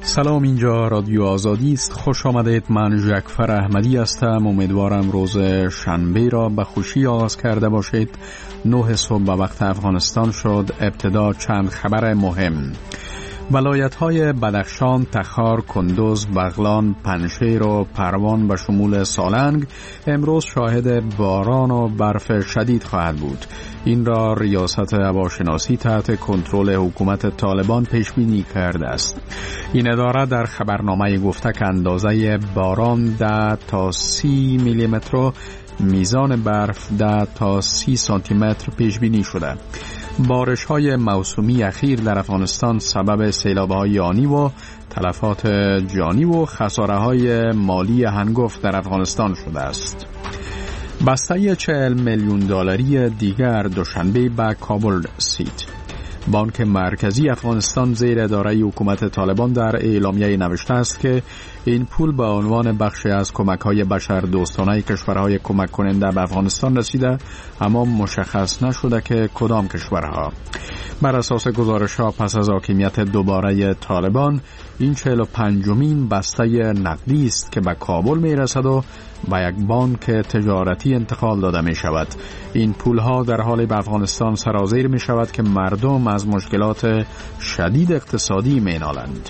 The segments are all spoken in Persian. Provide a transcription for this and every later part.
سلام، اینجا رادیو آزادی است. خوش آمدید. من جعفر احمدی هستم. امیدوارم روز شنبه را به خوشی آغاز کرده باشید. 9 صبح به وقت افغانستان شد. ابتدا چند خبر مهم. ولایت‌های بدخشان، تخار، کندوز، بغلان، پنجشیر و پروان به شمول سالنگ امروز شاهد باران و برف شدید خواهد بود. این را ریاست هواشناسی تحت کنترل حکومت طالبان پیش بینی کرده است. این اداره در خبرنامه گفته که اندازه باران 10 تا 30 میلیمتر، میزان برف 10 تا 30 سانتی متر پیش بینی شده. بارش‌های موسمی اخیر در افغانستان سبب سیلاب‌های آنی و تلفات جانی و خساره‌های مالی هنگفت در افغانستان شده است. بسته 40 میلیون دلاری دیگر دوشنبه به کابل رسید. بانک مرکزی افغانستان زیر اداره حکومت طالبان در اعلامیه نوشته است که این پول به عنوان بخشی از کمک‌های بشردوستانه کشورهای کمک کننده به افغانستان رسیده، اما مشخص نشده که کدام کشورها. بر اساس گزارش‌ها پس از حاکمیت دوباره طالبان، این 45مین بسته نقدی است که به کابل می‌رسد و به یک بانک تجارتی انتقال داده می شود. این پولها در حالی به افغانستان سرازیر می شود که مردم از مشکلات شدید اقتصادی می نالند.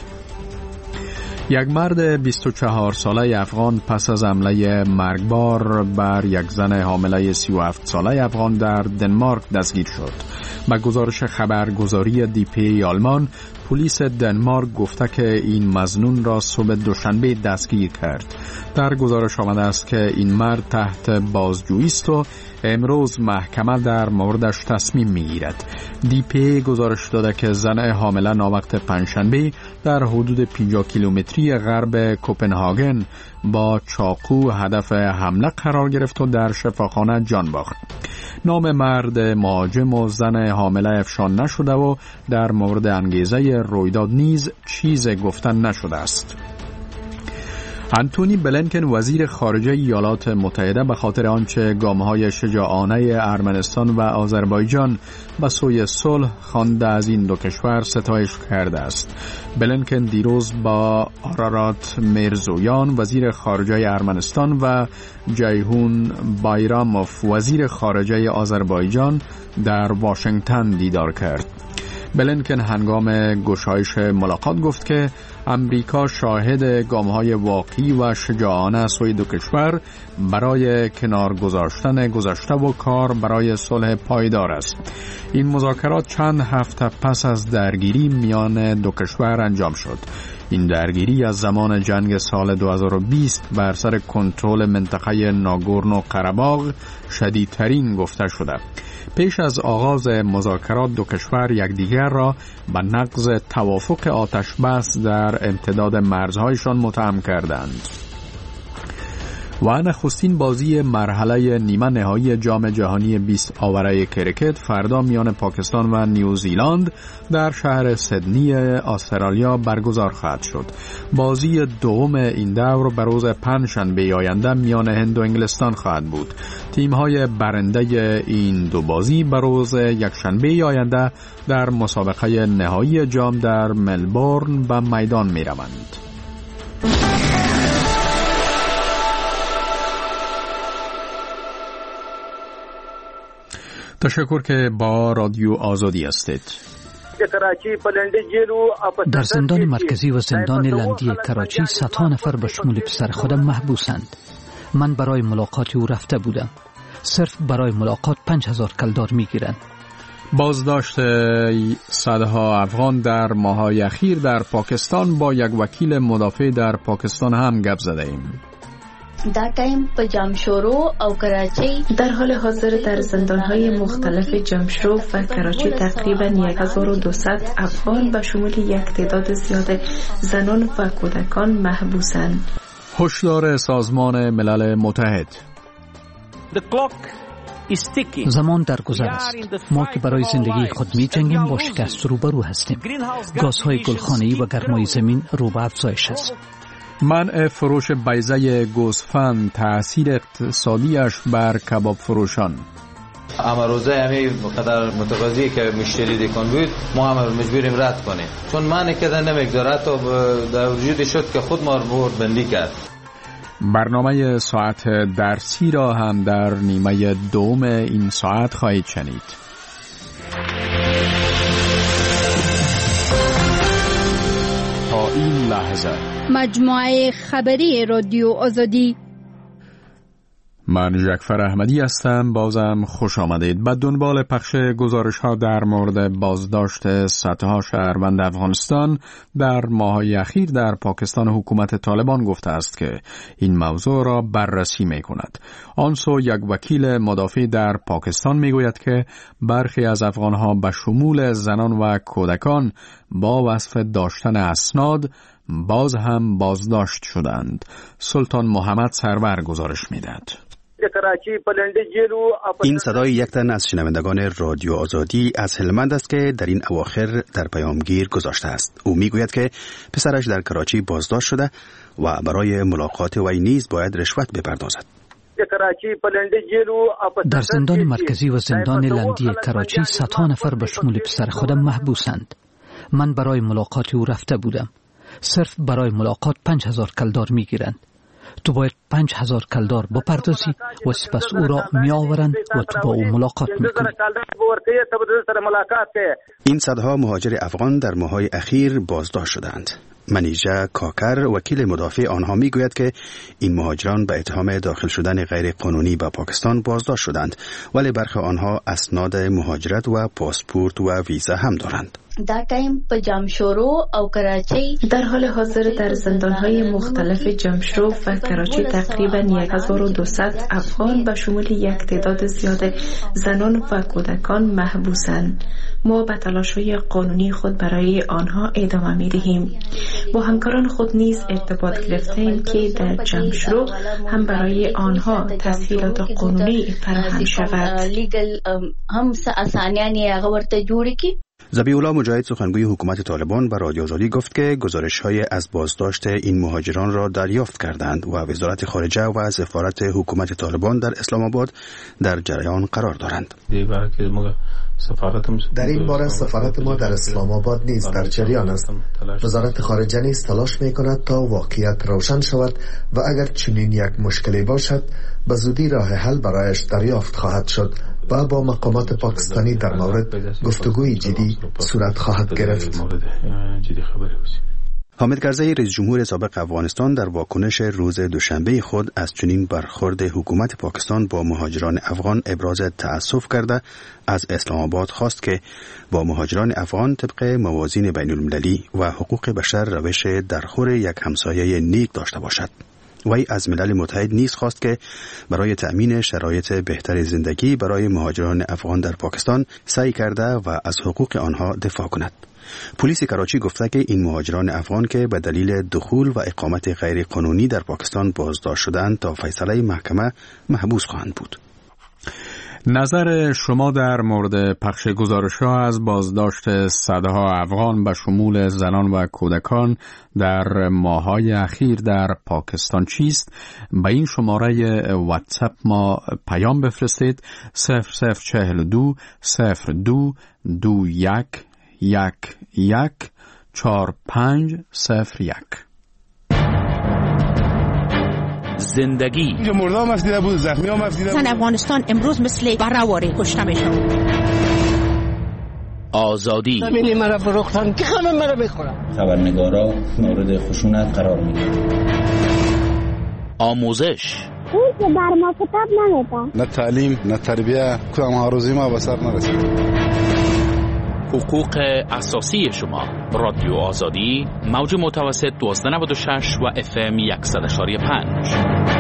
یک مرد 24 ساله افغان پس از حمله مرگبار بر یک زن حامله 37 ساله افغان در دنمارک دستگیر شد. به گزارش خبرگزاری دیپی آلمان، پلیس دنمارک گفته که این مظنون را صبح دوشنبه دستگیر کرد. در گزارش آمده است که این مرد تحت بازجویی است و امروز محکمه در موردش تصمیم میگیرد. دیپی گزارش داده که زن حامله ناوقت پنجشنبه در حدود 50 کیلومتری غرب کوپنهاگن با چاقو هدف حمله قرار گرفت و در شفاخانه جان باخت. نام مرد مهاجم و زن حامله افشان نشده و در مورد انگیزه رویداد نیز چیز گفتن نشده است. انتونی بلینکن وزیر خارجه ایالات متحده به خاطر آنچه گام‌های شجاعانه ارمنستان و آذربایجان به سوی صلح خوانده از این دو کشور ستایش کرده است. بلینکن دیروز با آرارات میرزویان وزیر خارجه ارمنستان و جیهون بایراموف وزیر خارجه آذربایجان در واشنگتن دیدار کرد. بلینکن هنگام گشایش ملاقات گفت که امریکا شاهد گام‌های واقعی و شجاعانه سوی دو کشور برای کنار گذاشتن گذشته و کار برای صلح پایدار است. این مذاکرات چند هفته پس از درگیری میان دو کشور انجام شد. این درگیری از زمان جنگ سال 2020 بر سر کنترل منطقه ناگورنو قره‌باغ شدیدترین گفته شده. پیش از آغاز مذاکرات دو کشور یکدیگر را به نقض توافق آتش بس در امتداد مرزهایشان متهم کردند. و نخستین بازی مرحله نیمه نهایی جام جهانی 20 آوره کرکت فردا میان پاکستان و نیوزیلند در شهر سیدنی استرالیا برگزار خواهد شد. بازی دوم این دور به روز پنجشنبه آینده میان هند و انگلستان خواهد بود. تیم‌های برنده این دو بازی به روز یکشنبه آینده در مسابقه نهایی جام در ملبورن به میدان می‌روند. تشکر که با رادیو آزادی هستید. در زندان مرکزی و زندان لندی کراچی 100 نفر به شمول پسر خودم محبوسند. من برای ملاقات او رفته بودم. صرف برای ملاقات 5000 کلدار میگیرند. بازداشت صدها افغان در ماه‌های اخیر در پاکستان. با یک وکیل مدافع در پاکستان هم گپ زده ایم. دا ټایم په جمشورو او کراچی در حال حاضر در زندان‌های مختلف جمشورو و کراچی تقریباً 1200 افغان به شمول یک تعداد زیاد زنان و کودکان محبوسند. هشدار سازمان ملل متحد: زمان در گذر است. ما که برای زندگی خود می جنگیم با شکست روبرو هستیم. گازهای گلخانه‌ای و گرمای زمین رو به افزایش است. منع فروش بیضه گوسفند، تأثیر اقتصادیش بر کباب فروشان. اما روزه همین قدر متقاضی که مشتری دکان بود ما هم مجبوریم رد کنیم، چون معنی که نمیگذاره تا در وجود شد که خود ما رو بندی کرد. برنامه ساعت درسی را هم در نیمه دوم این ساعت خواهید شنید. تا این لحظه مجموعه خبری رادیو آزادی. من جعفر احمدی هستم. بازم خوش آمدید. به دنبال پخش گزارش ها در مورد بازداشت صدها شهروند افغانستان در ماه‌های اخیر در پاکستان، حکومت طالبان گفته است که این موضوع را بررسی می کند. آن سو یک وکیل مدافع در پاکستان می گوید که برخی از افغان ها به شمول زنان و کودکان با وصف داشتن اسناد باز هم بازداشت شدند. سلطان محمد سرور گزارش می‌دهد. این صدای یک تن از شنوندگان رادیو آزادی از هلمند است که در این اواخر در پیامگیر گذاشته است. او میگوید که پسرش در کراچی بازداشت شده و برای ملاقات وی نیز باید رشوت بپردازد. در زندان مرکزی و زندان لندی کراچی صدها نفر به شمول پسر خودم محبوسند. من برای ملاقات او رفته بودم. صرف برای ملاقات 5000 کلدار میگیرند. تو باید 5000 کلدار بپردازی و سپس او را می آورند و تو با او ملاقات میکنی. این صدها مهاجر افغان در ماه‌های اخیر بازداشت شدند. منیژه کاکر وکیل مدافع آنها میگوید که این مهاجران به اتهام داخل شدن غیر قانونی به پاکستان بازداشت شدند، ولی برخی آنها اسناد مهاجرت و پاسپورت و ویزا هم دارند. دا ټایم په جمشورو او کراچی در حال حاضر در زندان‌های مختلف جمشورو و کراچی تقریبا 1200 افغان به شمول یک تعداد زیاد زنان و کودکان محبوسند. ما به تلاش‌های قانونی خود برای آنها ادامه می‌دهیم. با همکاران خود نیز ارتباط گرفتیم که در جمشورو هم برای آنها تسهیلات قانونی فراهم شود. هم اسانیانی هغه ورته جوړ کی. ذبیح الله مجاهد سخنگوی حکومت طالبان به رادیو آزادی گفت که گزارش‌های از بازداشت این مهاجران را دریافت کردند و وزارت خارجه و سفارت حکومت طالبان در اسلام آباد در جریان قرار دارند. در این باره سفارت ما در اسلام آباد نیز در جریان است. وزارت خارجه نیز تلاش می‌کند تا واقعیت روشن شود و اگر چنین یک مشکلی باشد به زودی راه حل برایش دریافت خواهد شد و با مقامات پاکستانی در مورد گفتگوی جدی صورت خواهد گرفت. حامد کرزی رئیس جمهور سابق افغانستان در واکنش روز دوشنبه خود از چنین برخورد حکومت پاکستان با مهاجران افغان ابراز تأسف کرده از اسلام آباد خواست که با مهاجران افغان طبق موازین بین المللی و حقوق بشر روش درخور یک همسایه نیک داشته باشد. وی از ملل متحد نیز خواست که برای تأمین شرایط بهتر زندگی برای مهاجران افغان در پاکستان سعی کرده و از حقوق آنها دفاع کند. پلیس کراچی گفته که این مهاجران افغان که به دلیل دخول و اقامت غیر قانونی در پاکستان بازداشت شدند تا فیصله محکمه محبوس خواهند بود. نظر شما در مورد پخش گزارش‌ها از بازداشت صدها افغان به شمول زنان و کودکان در ماه‌های اخیر در پاکستان چیست؟ به این شماره واتساپ ما پیام بفرستید 0042 02 21 11 4501. زندگی اینجا مردم مفدیده بود، زخمی ها مفدیده بود. زن افغانستان امروز مثل برهواری کشته میشن. آزادی زمینی مرا فروختن که همه مرا بخورن. خبرنگارا مورد خشونت قرار میگیرن. آموزش اون که بر ما کتاب نمیدن. نه تعلیم نه تربیه، کدام هاروزی ما به سر نرسید. حقوق اساسی شما. رادیو آزادی موج متوسط 1296 و FM 100.5.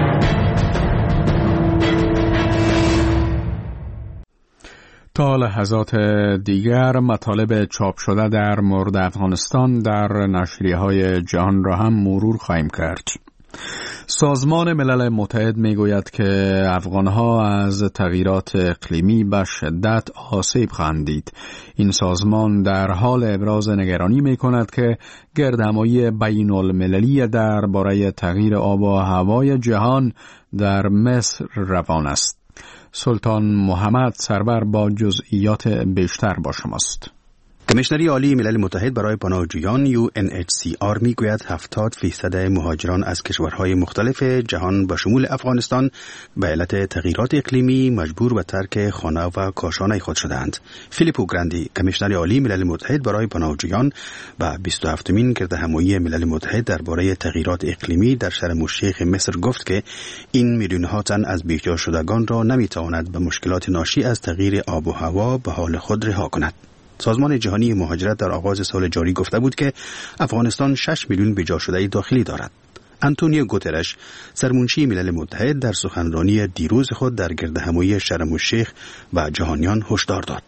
تا لحظات دیگر مطالب چاپ شده در مورد افغانستان در نشریه‌های جهان را هم مرور خواهیم کرد. سازمان ملل متحد میگوید که افغانها از تغییرات اقلیمی به شدت آسیب خواهند دید. این سازمان در حال ابراز نگرانی میکند که گردهمایی بین المللی درباره تغییر آب و هوای جهان در مصر روان است. سلطان محمد سرور با جزئیات بیشتر با شماست. کمیشنری عالی ملل متحد برای پناهجویان UNHCR میگوید 70% مهاجران از کشورهای مختلف جهان به شمول افغانستان به علت تغییرات اقلیمی مجبور به ترک خانه و کاشانه خود شدند. فیلیپو گراندی، کمیشنر عالی ملل متحد برای پناهجویان، به 27مین گردهمایی ملل متحد درباره تغییرات اقلیمی در شرم الشیخ مصر گفت که این میلیون‌ها تن از بی‌جا شدگان را نمیتواند به مشکلات ناشی از تغییر آب و هوا به حال خود رها کند. سازمان جهانی مهاجرت در آغاز سال جاری گفته بود که افغانستان 6 میلیون بی‌جا شده داخلی دارد. آنتونیو گوترش، سرمنشی ملل متحد، در سخنرانی دیروز خود در گردهمایی شرم الشیخ به جهانیان هشدار داد.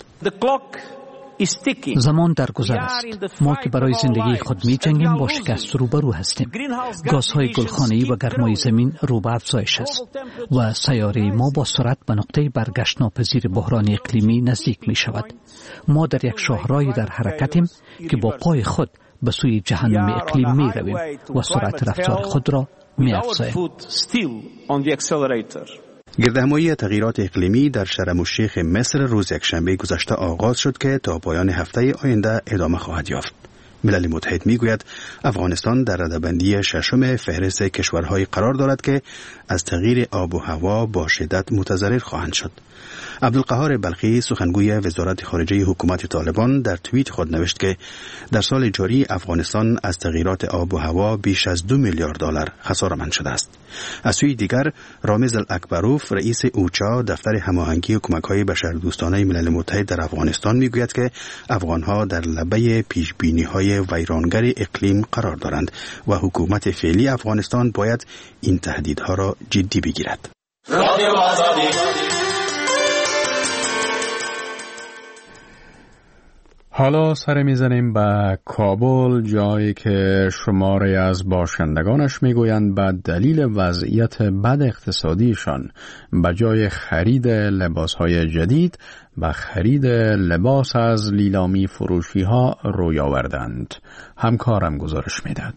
زمان در گذر است. ما که برای زندگی خود می جنگیم با شکست روبرو هستیم. گازهای گلخانه‌ای و گرمای زمین رو به افزایش است و سیاره ما با سرعت به نقطه برگشت ناپذیر بحران اقلیمی نزدیک می شود. ما در یک شاهرای در حرکتیم که با پای خود به سوی جهنم اقلیم می رویم و سرعت رفتار خود را می افزاییم. گردهمایی تغییرات اقلیمی در شرم الشیخ مصر روز یکشنبه گذشته آغاز شد که تا پایان هفته آینده ادامه خواهد یافت. ملل متحد میگوید افغانستان در رده‌بندی ششم فهرست کشورهای قرار دارد که از تغییر آب و هوا با شدت متضرر خواهند شد. عبدالقهار بلخی، سخنگوی وزارت خارجه حکومت طالبان، در توییت خود نوشت که در سال جاری افغانستان از تغییرات آب و هوا بیش از 2 میلیارد دلار خساره‌مند شده است. از سوی دیگر رامز الاکبروف، رئیس اوچا، دفتر هماهنگی کمک‌های بشردوستانه ملل متحد در افغانستان، میگوید که افغان‌ها در لبه پیشبینی‌های ویرانگر اقلیم قرار دارند و حکومت فعلی افغانستان باید این تهدیدها را جدی بگیرد. حالا سر میزنیم به کابل، جایی که شماری از باشندگانش میگویند به دلیل وضعیت بد اقتصادیشان به جای خرید لباسهای جدید به خرید لباس از لیلامی فروشی ها روی آوردند. همکارم گزارش میداد.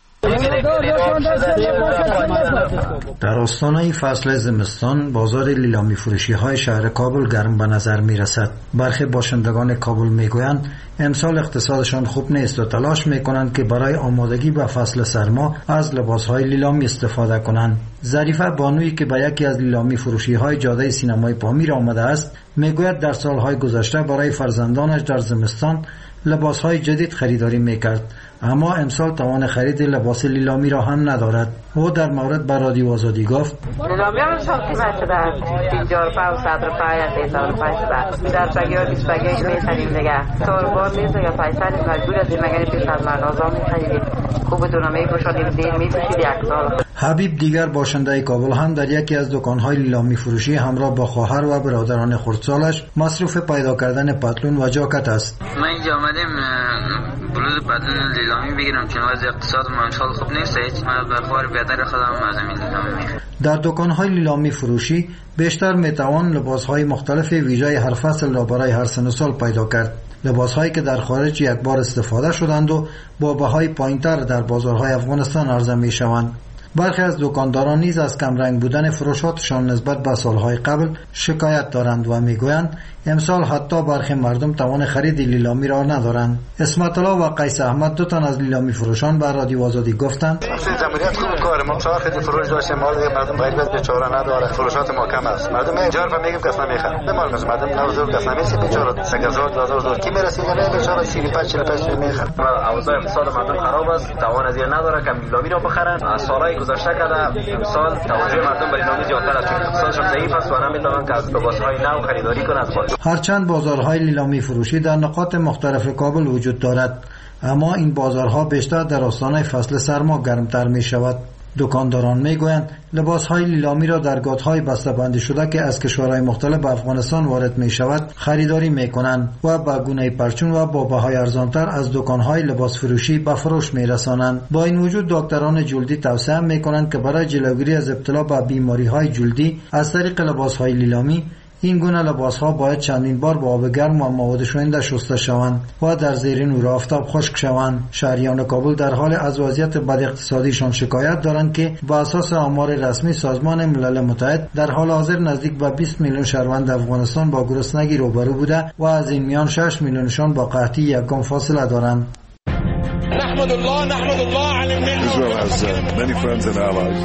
در آستانه فصل زمستان بازار لیلامی فروشی های شهر کابل گرم به نظر می رسد. برخی باشندگان کابل می گویند امسال اقتصادشان خوب نیست و تلاش می کنند که برای آمادگی به فصل سرما از لباس های لیلامی استفاده کنند. ظریفه بانویی که به یکی از لیلامی فروشی های جاده سینمای پامیر آمده است می گوید در سالهای گذشته برای فرزندانش در زمستان لباس های جدید خریداری می کرد، اما امسال توان خرید لباس لیلامی را هم ندارد. او در مورد به رادیو آزادی گفت لیلامی هم امسال قیمت شده است 50 روپیه و 100 روپیه 300 روپیه شده. در پگی و 20 پگی میخریم دیگه. سالبار نیست یا پیسر مجبور هستیم مگر پیش از مردازا میخریم. خوب دونمی پوشادیم دین میپوشید یک سال. حبیب دیگر باشنده کابل هم در یکی از دکان‌های لیلامی فروشی همراه با خواهر و برادران خردسالش مصروف پیدا کردن پتلون و جاکت است. ما اینجا آمدیم بلوز پتلون لیلامی بگیرم چون وضع اقتصاد ما امسال خوب نیست. ما بخوار بیادر خودم از این لیلامی میخرم. در دکان‌های لیلامی فروشی بیشتر میتوان لباس‌های مختلف ویژه هر فصل را برای هر سن و سال پیدا کرد. لباس‌هایی که در خارج یک بار استفاده شدند و با بهای پایین‌تر در بازارهای افغانستان عرضه می‌شوند. برخی از دکانداران نیز از کمرنگ بودن فروشاتشان نسبت به سالهای قبل شکایت دارند و میگویند امسال حتی برخی مردم توان خرید لیلامی را ندارند. اسمت الله و قیس احمد دو تن از لیلامی فروشان به رادیو آزادی گفتند جمهوریت خوب کار ما چهار خرید فروش داشتیم مال مردم غریب بیچاره نداره فروشات ما کم است مردم اینجا رو میگیم کس نمیخره به مال مردم نوزور کس نمیشه بیچاره 3000 2000 کی میرسه نه بیچاره 35 45 میخره اوضاع اقتصاد مردم خراب است توان از این نداره که لیلامی را بخرن از سالهای گذشته کرده امسال توجه مردم به لیلامی زیادتر است چون اقتصادشون ضعیف است و نمیتونن که از لباسهای نو خریداری کنند. هرچند بازارهای لیلامی فروشی در نقاط مختلف کابل وجود دارد، اما این بازارها بیشتر در آستانه فصل سرما گرمتر می شود. دکانداران می گویند لباسهای لیلامی را در گاتهای بسته‌بندی شده که از کشورهای مختلف به افغانستان وارد می شود خریداری می کنند و با گونه پرچون و با بهای ارزانتر از دکانهای لباس فروشی به فروش می رسانند. با این وجود دکتران جلدی توصیه می کنند که برای جلوگیری از ابتلا به بیماریهای جلدی از طریق لباسهای لیلامی این گونه لباس‌ها باید چندین بار با آب گرم و مواد شوینده شسته شوند و در زیر نور آفتاب خشک شوند. شهریان کابل در حال از وضعیت بد اقتصادیشان شکایت دارند که با اساس آمار رسمی سازمان ملل متحد در حال حاضر نزدیک به 20 میلیون شهروند افغانستان با گرسنگی روبرو بوده و از این میان 6 میلیونشان با قحطی یکم فاصله دارند. نحمد الله على المنة. Israel has many friends and allies.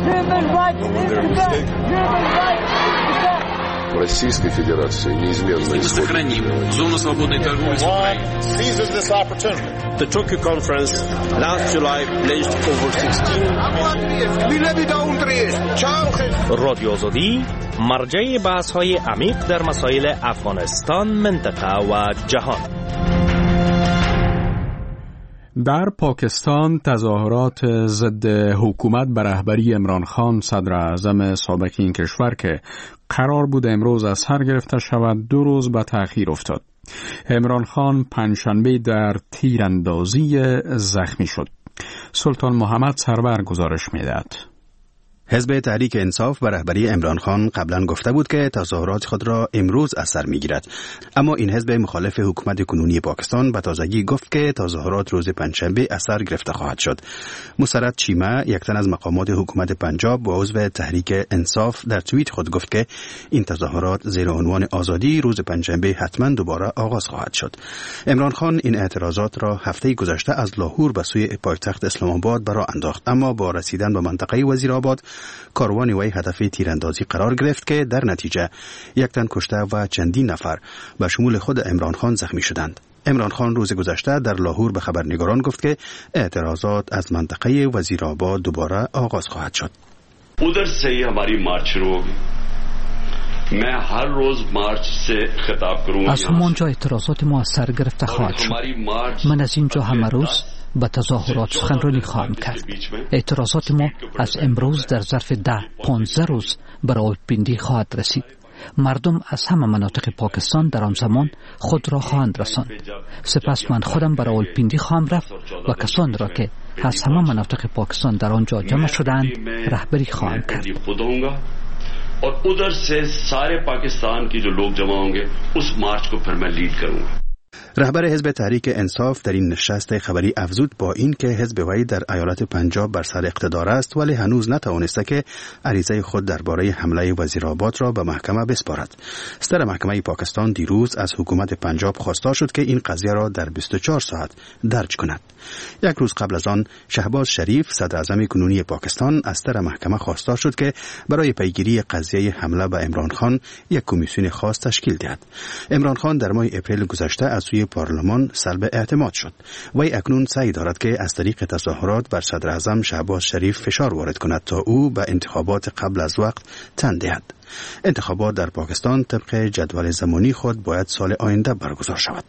Российской Федерации неизменно исходит. Сохраним зону свободной торговли с Украиной. Seizes this opportunity. The Tokyo conference last July pledged over 16. رادیو آزادی مرجع بحث‌های عمیق در مسائل افغانستان، منطقه و جهان. در پاکستان تظاهرات ضد حکومت به رهبری عمران خان صدر اعظم سابق این کشور که قرار بود امروز از سر گرفته شود 2 روز به تأخیر افتاد. عمران خان پنجشنبه در تیراندازی زخمی شد. سلطان محمد سرور گزارش می‌دهد. حزب تحریک انصاف به رهبری عمران خان قبلا گفته بود که تظاهرات خود را امروز از سر میگیرد، اما این حزب مخالف حکومت کنونی پاکستان به تازگی گفت که تظاهرات روز پنجشنبه از سر گرفته خواهد شد. مسرت چیمه، یک تن از مقامات حکومت پنجاب و عضو تحریک انصاف، در توییت خود گفت که این تظاهرات زیر عنوان آزادی روز پنجشنبه حتما دوباره آغاز خواهد شد. عمران خان این اعتراضات را هفته گذشته از لاهور به سوی پایتخت اسلام آباد برآ انداخت، اما با رسیدن به منطقه وزیرآباد کاروان وی هدف تیراندازی قرار گرفت که در نتیجه یک تن کشته و چندین نفر به شمول خود عمران خان زخمی شدند. عمران خان روز گذشته در لاهور به خبرنگاران گفت که اعتراضات از منطقه وزیرآباد دوباره آغاز خواهد شد. उधर से ही हमारी मार्च शुरू होगी. मैं हर रोज मार्च से खिताब करूंगा. از همانجا اعتراضات ما از سر گرفته خواهد شد. من از اینجا همه روز به تظاهرات سخنرانی خواهم کرد. اعتراضات ما از امروز در ظرف 10-15 روز به راولپنڈی خواهد رسید. مردم از همه مناطق پاکستان در آن زمان خود را خواهند رساند. سپس من خودم به راولپنڈی خواهم رفت و کسان را که از همه مناطق پاکستان در آنجا جمع شدند رهبری خواهم کرد. और उधर से सारे पाकिस्तान की जो लोग जमा होंगे उस मार्च को फिर मैं लीड करूंगा. رهبر حزب تحریک انصاف در این نشست خبری افزود با این که حزب وی در ایالت پنجاب بر سر اقتدار است ولی هنوز نتوانسته که عریضه خود درباره حمله وزیرآباد را به محکمه بسپارد. صدر محکمه پاکستان دیروز از حکومت پنجاب خواستار شد که این قضیه را در 24 ساعت درج کند. یک روز قبل از آن شهباز شریف صدر اعظم کنونی پاکستان از صدر محکمه خواستار شد که برای پیگیری قضیه حمله به عمران خان یک کمیسیون خاص تشکیل دهد. عمران خان در ماه اپریل گذشته از سوی پارلمان سلب اعتماد شد. وی اکنون سعی دارد که از طریق تظاهرات بر صدر اعظم شهباز شریف فشار وارد کند تا او به انتخابات قبل از وقت تن دهد. انتخابات در پاکستان طبق جدول زمانی خود باید سال آینده برگزار شود.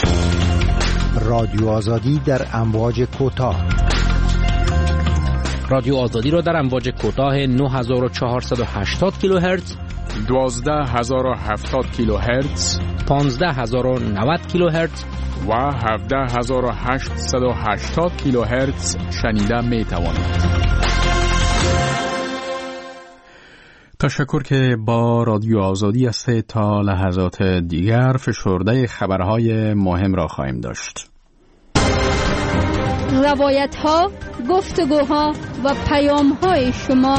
رادیو آزادی در امواج کوتاه. رادیو آزادی را در امواج کوتاه 9480 کیلوهرتز، 12070 کیلوهرتز، 15090 کیلوهرتز و 17880 کیلوهرتز شنیده می توانید. تشکر که با رادیو آزادی است. تا لحظات دیگر فشرده خبرهای مهم را خواهیم داشت. روایت‌ها، گفتگوها و پیام‌های شما.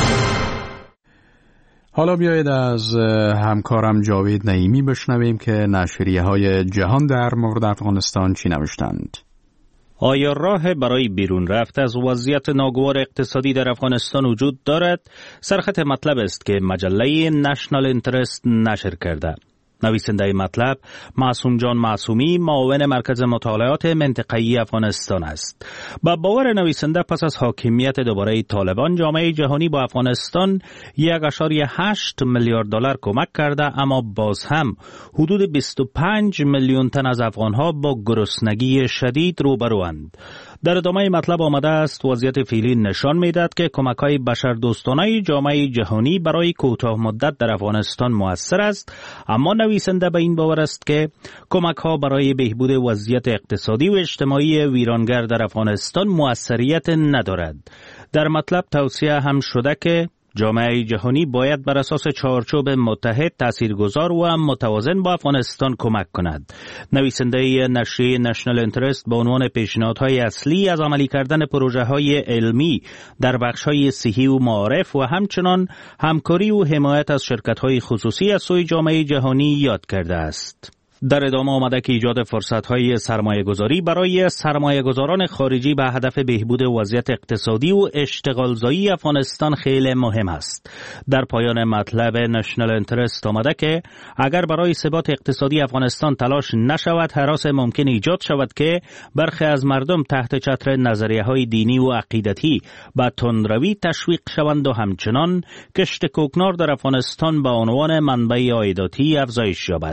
حالا بیایید از همکارم جاوید نعیمی بشنویم که نشریه‌های جهان در مورد افغانستان چی نوشتند. آیا راه برای بیرون رفت از وضعیت ناگوار اقتصادی در افغانستان وجود دارد؟ سرخط مطلب است که مجله نشنال اینترست نشر کرده. نویسنده مطلب معصوم جان معصومی، معاون مرکز مطالعات منطقه‌ای افغانستان است. با باور نویسنده پس از حاکمیت دوباره طالبان جامعه جهانی با افغانستان 1.8 میلیارد دلار کمک کرده، اما باز هم حدود 25 میلیون تن از افغانها با گرسنگی شدید روبروند. در ادامه مطلب آمده است وضعیت فعلی نشان می‌دهد که کمک‌های بشردوستانه جامعه جهانی برای کوتاه مدت در افغانستان مؤثر است، اما نویسنده به این باور است که کمک‌ها برای بهبود وضعیت اقتصادی و اجتماعی ویرانگر در افغانستان مؤثریت ندارد. در مطلب توصیه هم شده که جامعه جهانی باید بر اساس چارچوب متحد، تاثیرگذار و متوازن با افغانستان کمک کند. نویسنده نشریه نشنال اینترست با عنوان پیشنهادهای اصلی از عملی کردن پروژه‌های علمی در بخش‌های صحی و معارف و همچنان همکاری و حمایت از شرکت‌های خصوصی از سوی جامعه جهانی یاد کرده است. در ادامه آمده که ایجاد فرصت‌های سرمایه‌گذاری برای سرمایه‌گذاران خارجی به هدف بهبود وضعیت اقتصادی و اشتغالزایی افغانستان خیلی مهم است. در پایان مطلب نشنال اینترست آمده که اگر برای ثبات اقتصادی افغانستان تلاش نشود، هراس ممکن ایجاد شود که برخی از مردم تحت چتر نظریه‌های دینی و عقیدتی به تندروی تشویق شوند و همچنان کشت کوکنار در افغانستان به عنوان منبع عایداتی افزایش یابد.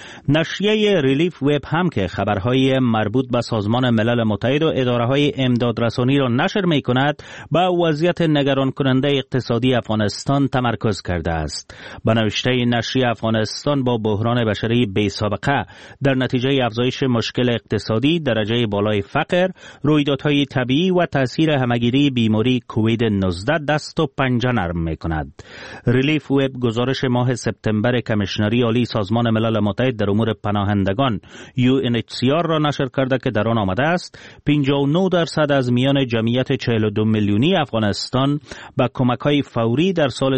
نشریه ریلیف وب هم که خبرهای مربوط به سازمان ملل متحد و اداره‌های امدادرسانی را نشر می‌کند، به وضعیت نگران کننده اقتصادی افغانستان تمرکز کرده است. به نوشته نشریه، افغانستان با بحران بشری بی‌سابقه در نتیجه افزایش مشکل اقتصادی، درجه بالای فقر، رویدادهای طبیعی و تاثیر همگیری بیماری کووید 19 دست و پنجه نرم می‌کند. ریلیف وب گزارش ماه سپتامبر کمیشنری عالی سازمان ملل متحد در امور پناهندگان UNHCR را نشر کرده که در آن آمده است 59% از میان جمعیت 42 میلیونی افغانستان به کمک‌های فوری در سال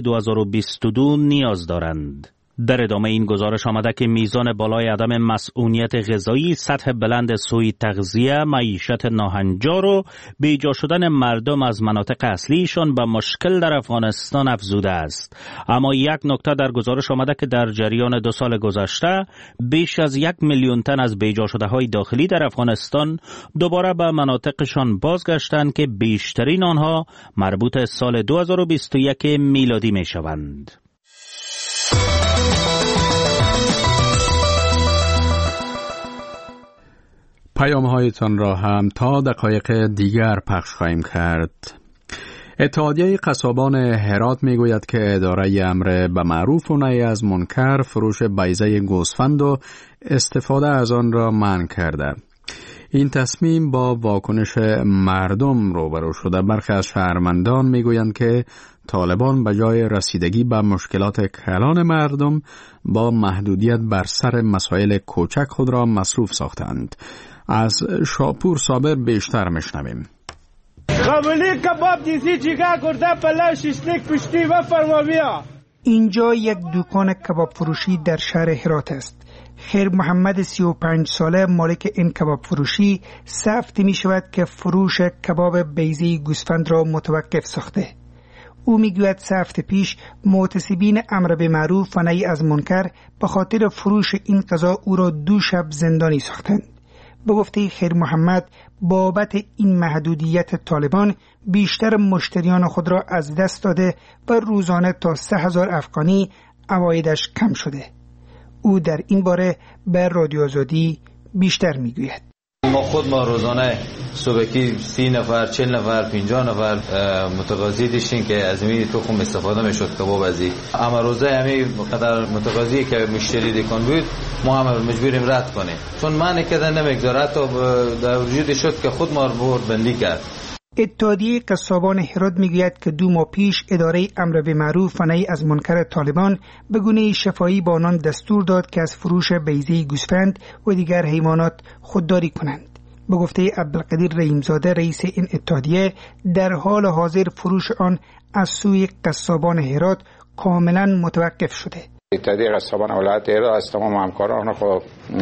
2022 نیاز دارند. در ادامه این گزارش آمده که میزان بالای عدم مسئولیت غذایی، سطح بلند سوء تغذیه، معیشت ناهنجار و بیجا شدن مردم از مناطق اصلیشان به مشکل در افغانستان افزوده است. اما یک نکته در گزارش آمده که در جریان 2 سال گذشته بیش از 1 میلیون تن از بیجا شده های داخلی در افغانستان دوباره به مناطقشان بازگشتند که بیشترین آنها مربوط سال 2021 میلادی می شوند. پیام‌هایتان را هم تا دقایق دیگر پخش خواهیم کرد. اتحادیه قصابان هرات میگوید که اداره امر به معروف و نهی از منکر فروش بیضه گوسفند و استفاده از آن را منع کرده. این تصمیم با واکنش مردم روبرو شده. برخی از شهروندان میگویند که طالبان به جای رسیدگی به مشکلات کلان مردم با محدودیت بر سر مسائل کوچک خود را مصروف ساختند. از شاپور صابر بیشتر میشنویم. قبولی کباب دیسی چیکار کرده پلاو شیشلیک پشتی و فرمابیا. اینجا یک دکان کباب فروشی در شهر هرات است. خیر محمد 35 ساله مالک این کباب فروشی 3 هفته می شود که فروش کباب بیضه گوسفند را متوقف ساخته. او میگوید 3 هفته پیش معتصبین امر به معروف و نهی از منکر به خاطر فروش این غذا او را 2 شب زندانی ساختند. به گفته خیر محمد بابت این محدودیت طالبان بیشتر مشتریان خود را از دست داده و روزانه تا 3000 افغانی عوایدش کم شده. او در این باره به رادیو آزادی بیشتر میگوید. ما روزانه صبحی 30 نفر 40 نفر 50 نفر متقاضی داشتیم که از این تخم استفاده میشد کباب ازی. اما روزه همین قدر متقاضی که مشتری دکان بود ما هم مجبوریم رد کنیم چون معنی کردن نمیگذاره تا در وجود شد که خود ما رو بندی کرد. اتحادیه قصابان هرات میگوید که 2 ماه پیش اداره امر به معروف و نهی از منکر طالبان به گونه شفاهی با آنان دستور داد که از فروش بیضه گوسفند و دیگر حیوانات خودداری کنند. به گفته عبدالقدیر رحیمزاده رئیس این اتحادیه در حال حاضر فروش آن از سوی قصابان هرات کاملا متوقف شده. اتحادیه قصابان ولایت هرات از تمام همکاران خود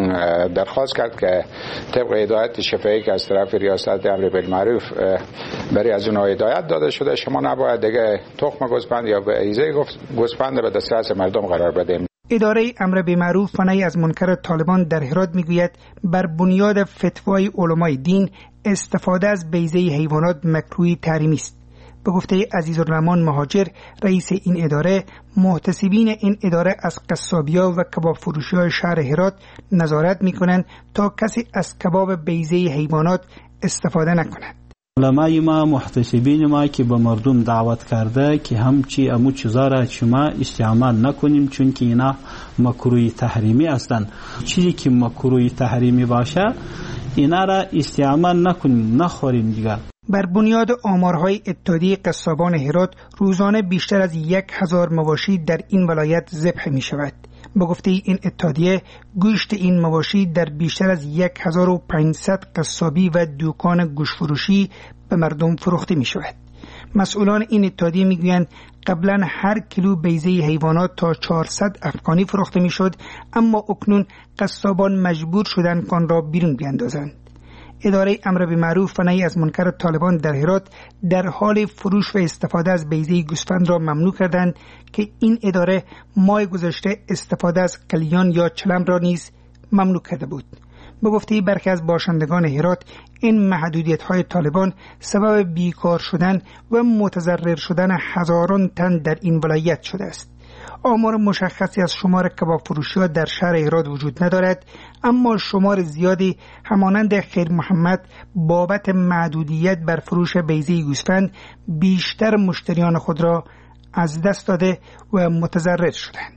درخواست کرد که طبق هدایت شفاهی که از طرف ریاست امر بالمعروف برای از اونها هدایت داده شده شما نباید دیگه تخم گوسفند یا بیضه گوسفند به دسترس مردم قرار بدیم. اداره امر به معروف و نهی از منکر طالبان در هرات میگوید بر بنیاد فتوای علمای دین استفاده از بیضه حیوانات مکروه تحریمی است. به گفته عزیزالرحمن مهاجر رئیس این اداره، محتسبین این اداره از قصابیا و کباب فروشی‌های شهر هرات نظارت می‌کنند تا کسی از کباب بیضه حیوانات استفاده نکند. علمای ما محتسبین ما که به مردم دعوت کرده که همچی امو چیزا را شما استعمال نکنیم چون که اینا مکروه تحریمی هستند. چیزی که مکروه تحریمی باشه اینا را استعمال نکنیم، نخوریم دیگه. بر بنیاد آمارهای اتحادیه قصابان هرات روزانه بیشتر از 1000 مواشی در این ولایت ذبح می شود. به گفته این اتحادیه گوشت این مواشی در بیشتر از 1500 قصابی و دکان گوشت فروشی به مردم فروخته می شود. مسئولان این اتحادیه می گویند قبلا هر کیلو بیضه حیوانات تا 400 افغانی فروخته می شد، اما اکنون قصابان مجبور شدند آن را بیرون بیاندازند. اداره امر بالمعروف و نهی از منکر طالبان در هرات در حال فروش و استفاده از بیضه گوسفند را ممنوع کردند که این اداره ماه گذشته استفاده از قلیان یا چلم را نیز ممنوع کرده بود. به گفته برخی از باشندگان هرات این محدودیت‌های طالبان سبب بیکار شدن و متضرر شدن هزاران تن در این ولایت شده است. آمار مشخصی از شمار کباب فروشی‌ها در شهر هرات وجود ندارد، اما شمار زیادی همانند خیر محمد بابت محدودیت بر فروش بیضه گوسفند بیشتر مشتریان خود را از دست داده و متضرر شدند.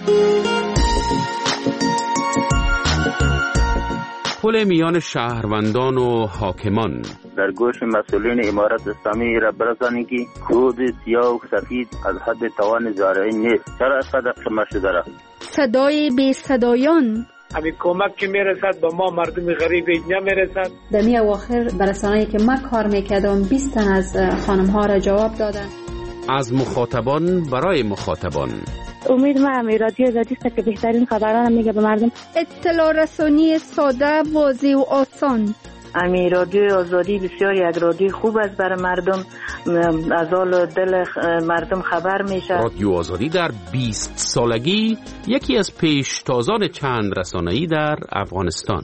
پل میان شهروندان و حاکمان در گوش مسئولین امارت اسلامی را برسانید که کود سیاه و سفید از حد توان زارعین نیست. چرا اسقدر خمه شده را؟ صدای بی صدایان همین کمک که میرسد به ما مردم غریب نمیرسد. در می اواخر برسانه‌ای که ما کار میکردم 20 تن از خانم ها را جواب دادن. از مخاطبان برای مخاطبان. امید ما همی رادیو زدیست که بهترین خبران میگه به مردم. اطلاع رسانی ساده، واضح و آسان. امی رادیو آزادی بسیار یک رادیو خوب است برای مردم، از حال دل مردم خبر میشه. رادیو آزادی در 20 سالگی یکی از پیشتازان چند رسانه‌ای در افغانستان.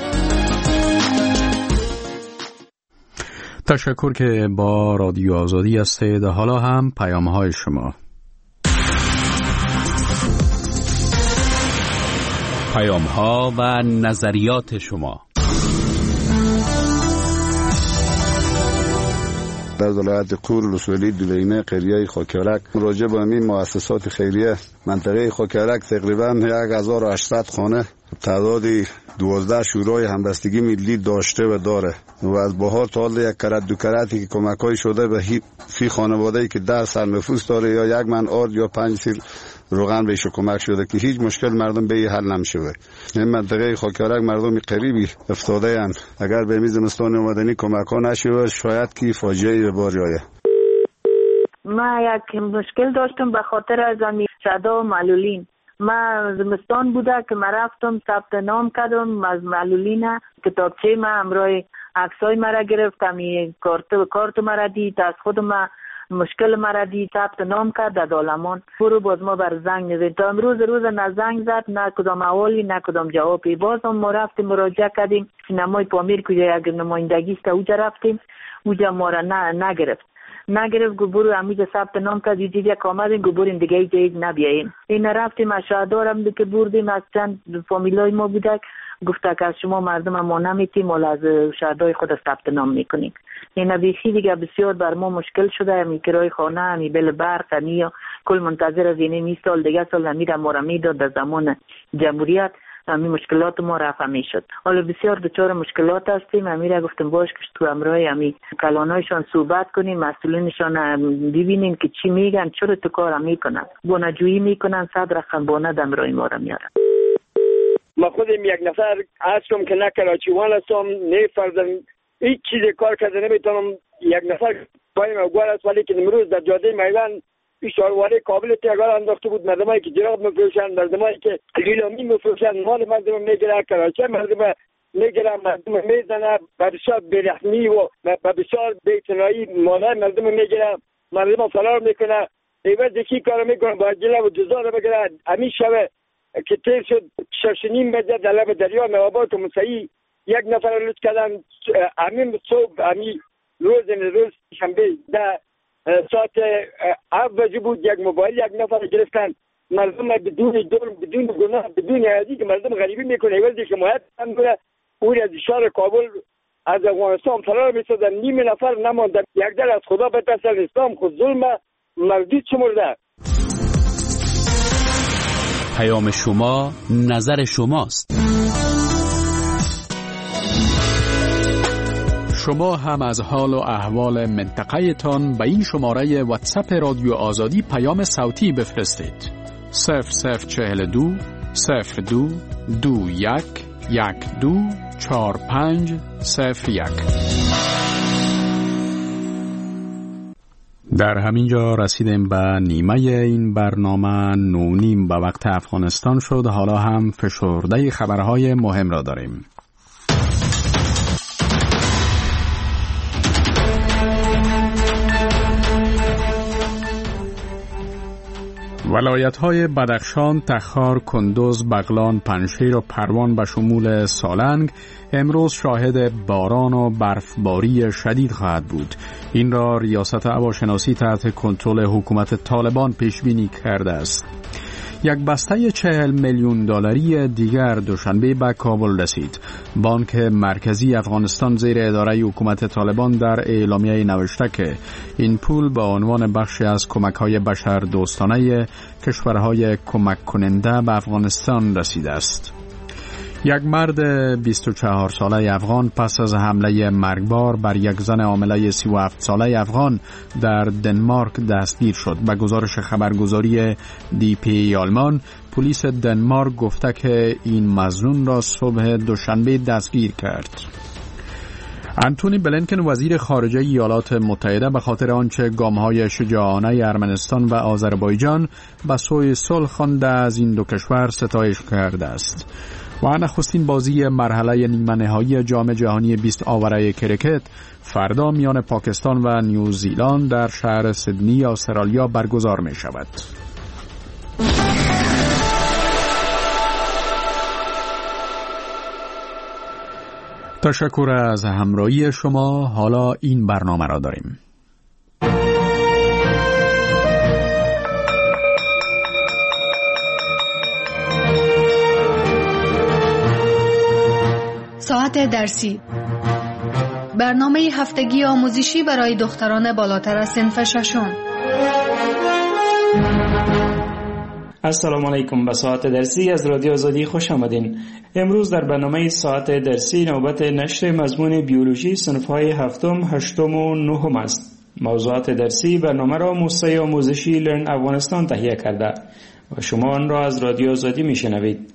تشکر که با رادیو آزادی هستید. حالا هم پیام‌های شما. پیام‌ها و نظریات شما. در ولایت قور رسولی دولینه قریه خاکیارک راجع به این مؤسسات خیریه منطقه خاکیارک تقریبا 1800 خانه تعدادی 12 شورای همبستگی ملی داشته و داره و از بهار تا حال یک کرت دو کرتی که کمک‌های شده به فی خانواده‌ای که 10 سر نفوس داره یا 1 من آرد یا 5 سیر روغن بهش کمک شده که هیچ مشکل مردم به حل نمیشه. این منطقه خاکیارک مردم قریبی افتاده اند. اگر به زمستان اومدنی کمک‌ها نشه شاید که فاجعه به بار بیاید. ما یک مشکل داشتم به خاطر از شدا و معلولین. ما زمستان بوده که ما رفتم ثبت نام کردم از معلولین، کتابچه ما همراه عکسای مرا گرفت، می کارت مرا دید، از خود ما مشکل مرا دید، ثبت نام کرد در دالمان. برو باز ما بر زنگ نزد تا امروز نه زنگ زد، نه کدام احوالی، نه کدام جوابی. باز هم ما رفتیم مراجعه کردیم سینمای پامیر کجا یک نمایندگی است اونجا رفتیم، اونجا ما را نگرفت گبرو امیج ثبت نام کرد دیدی یک آمدیم گبرین دیگه جایید نبیاییم. این رفتیم از شهردارم که بردیم از چند فامیلای ما بودک، گفته که از شما مردم ما نمیتیم ولی از شهردار خود ثبت نام میکنیم. این بیخی دیگه بسیار بر ما مشکل شده. همی کرای خانه، همی بل برق، همی کل منتظر از این 20 سال دیگه سال همی ما را میداد در زمان جمهوریت. همین مشکلات ما رفع میشد. حالا بسیار دچار مشکلات هستیم. امیر گفتم باش که تو امرای همین کلانایشان صحبت کنیم، مسئولینشان ببینیم که چی میگن، چرا تو کار میکنن، بونجویی میکنن، صد رقم بونه دمرای ما را میارن. ما خودم یک نفر هستم که نه کراچیوان هستم، نه فرزن هیچ چیز کار کرده نمیتونم. یک نفر بایم اوگوار است، ولی که امروز در جاده میوان اشارواره کابل تیگار انداخته بود. مردمایی که جراب میفروشن، مردمایی که لیلامی میفروشن، مال مردم میگیره، کراچی مردم میگیره، مردم میزنه، بسیار بیرحمی و بسیار بی‌اعتنایی مال مردم میگیره، مردم فرار میکنه. ایوه دیکی کار میکنه با جلب و جزا رو بگیره. همین شبه که تیر شد 6:30 بجه در لب دریا نوابات و مسیحی یک نفر لوت کردن. همین صبح همین روز شنبه ده ساعت 7 بجه بود، یک موبایل یک نفر گرفتن. مردم بدون جرم، بدون گناه، بدون عادی که مردم غریبی میکنه ایوازی حمایت میکنه. اون از شهر کابل از افغانستان فرار میشدن. نیم نفر نماندن. یک در از خدا بترسن، اسلام خود ظلم مردود شمرده. پیام شما نظر شماست. شما هم از حال و احوال منطقه تان به این شماره واتساپ رادیو آزادی پیام صوتی بفرستید. 0042 02 21 12 45 01. در همینجا رسیدیم به نیمه این برنامه. 9:30 به وقت افغانستان شد. حالا هم فشرده خبرهای مهم را داریم. ولایت‌های بدخشان، تخار، کندوز، بغلان، پنجشیر و پروان به شمول سالنگ امروز شاهد باران و برفباری شدید خواهد بود. این را ریاست هواشناسی تحت کنترل حکومت طالبان پیش بینی کرده است. یک بسته 40 میلیون دلاری دیگر دوشنبه به کابل رسید. بانک مرکزی افغانستان زیر اداره حکومت طالبان در اعلامیه نوشته که این پول به عنوان بخشی از کمک‌های بشر دوستانه کشورهای کمک کننده به افغانستان رسیده است. یک مرد 24 ساله افغان پس از حمله مرگبار بر یک زن حامله 37 ساله افغان در دنمارک دستگیر شد. به گزارش خبرگزاری DPA آلمان، پلیس دنمارک گفته که این مظنون را صبح دوشنبه دستگیر کرد. انتونی بلینکن وزیر خارجه ایالات متحده به خاطر آنچه گام‌های شجاعانه ارمنستان و آذربایجان به سوی صلح خوانده از این دو کشور ستایش کرده است. و نخستین بازی مرحله نیمه نهایی جام جهانی 20 آوره کرکت فردا میان پاکستان و نیوزیلند در شهر سیدنی استرالیا برگزار می شود. تشکر از همراهی شما. حالا این برنامه را داریم. ساعت درسی، برنامه هفتگی آموزشی برای دختران بالاتر از صنف ششم. السلام علیکم. به ساعت درسی از رادیو آزادی خوش آمدین. امروز در برنامه ساعت درسی نوبت نشر مضمون بیولوژی صنف‌های هفتم، هشتم و نهم است. موضوعات درسی برنامه را موسسه آموزشی لرن افغانستان تهیه کرده و شما آن را از رادیو آزادی میشنوید.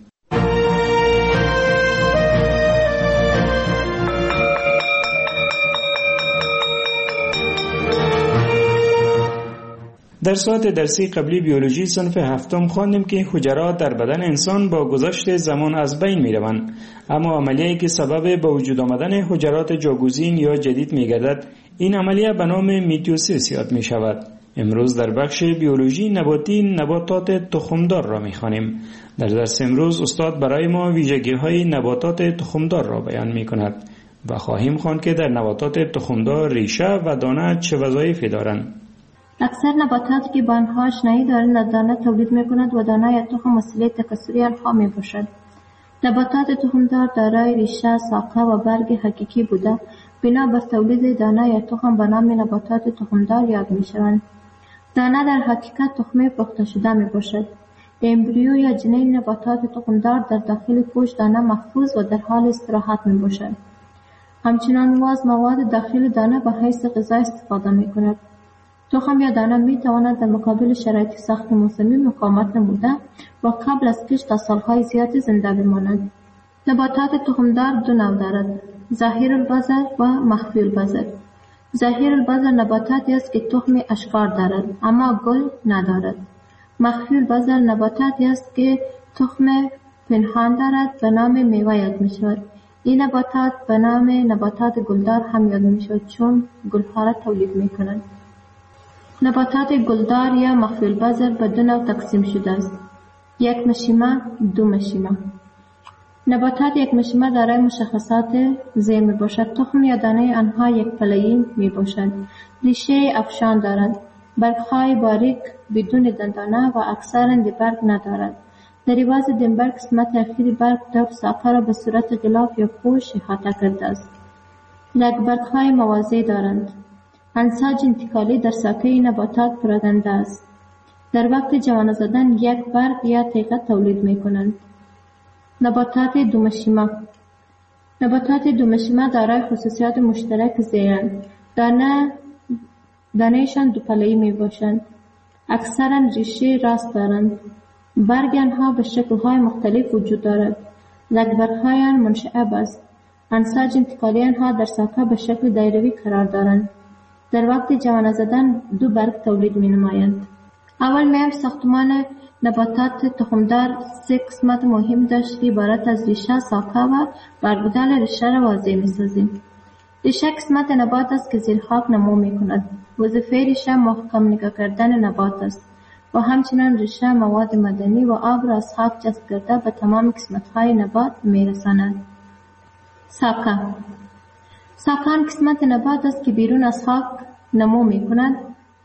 در ساعت درسی قبلی بیولوژی صنف هفتم خواندیم که حجرات در بدن انسان با گذشت زمان از بین می روند، اما عملیه‌ای که سبب به وجود آمدن حجرات جاگزین یا جدید می گردد این عملیه به نام میتوسیس یاد می شود. امروز در بخش بیولوژی نباتی نباتات تخمدار را می خوانیم. در درس امروز استاد برای ما ویژگی‌های نباتات تخمدار را بیان می کند و خواهیم خواند که در نباتات تخمدار ریشه و دانه چه وظایفی دارند. اکثر نباتاتی که با آنها آشنایی دارند از دانه تولید می‌کنند و دانه یا تخم وسیله تکثری آنها می‌باشد. نباتات تخمدار دارای ریشه، ساقه و برگ حقیقی بوده بنا بر تولید دانه یا تخم به نام نباتات تخمدار یاد می‌شوند. دانه در حقیقت تخمه پخته شده می‌باشد. امبریو یا جنین نباتات تخمدار در داخل پوست دانه محفوظ و در حال استراحت می‌باشد. همچنان واز مواد داخل دانه به حیث غذا استفاده می‌کند. تخم یا دانه می تواند در مقابل شرایط سخت موسمی مقاومت نموده و قبل از کشت تا سالهای زیادی زنده بماند. نباتات تخمدار دو نوع دارد: ظاهر البذر و مخفی البذر. ظاهر البذر نباتاتی است که تخم اشکار دارد اما گل ندارد. مخفی البذر نباتاتی است که تخم پنهان دارد به نام میوه یاد می شود. این نباتات به نام نباتات گلدار هم یاد می شود چون گلها را تولید می کنند. نباتات گلدار یا مخفی البذر به دو نوع تقسیم شده است: یک مشیمه، دو مشیمه. نباتات یک مشیمه دارای مشخصات زیر می باشد. تخم یا دانه آنها یک پله‌ای می باشد. ریشه افشان دارد. برگ‌های باریک بدون دندانه و اکثراً برگ ندارد. در عوض دنبرگ قسمت اخیری برگ دو ساقه را به صورت غلاف یا پوش احاطه کرده است. برگ‌های موازی دارند. انساج انتقالی در ساقه نباتات پراکنده است. در وقت جوانه زدن یک برگ یا تیغه تولید می کنند. نباتات دو مشیمه. نباتات دومشیمه دارای خصوصیات مشترک زیرند. دانه‌شان دوپله‌ای می باشند. اکثرا ریشه راست دارند. برگ آنها به شکل‌های مختلف وجود دارد. زگبرهای آن منشعب است. انساج انتقالی آنها در ساقه به شکل دایروی قرار دارند. در وقت جوانه زدن 2 برگ تولید می نمایند. اول میم ساختمان نباتات تخمدار 3 قسمت مهم داشت که عبارت از ریشه، ساقه و برگزال ریشه را واضح می سازیم. ریشه قسمت نبات است که زیر خاک نمو می کند. وظیفه ریشه محکم نگاه کردن نبات است و همچنان ریشه مواد معدنی و آب را از خاک جذب کرده به تمام قسمت‌های نبات می رساند. ساقه آن قسمت نبات است که بیرون از خاک نمو می کند.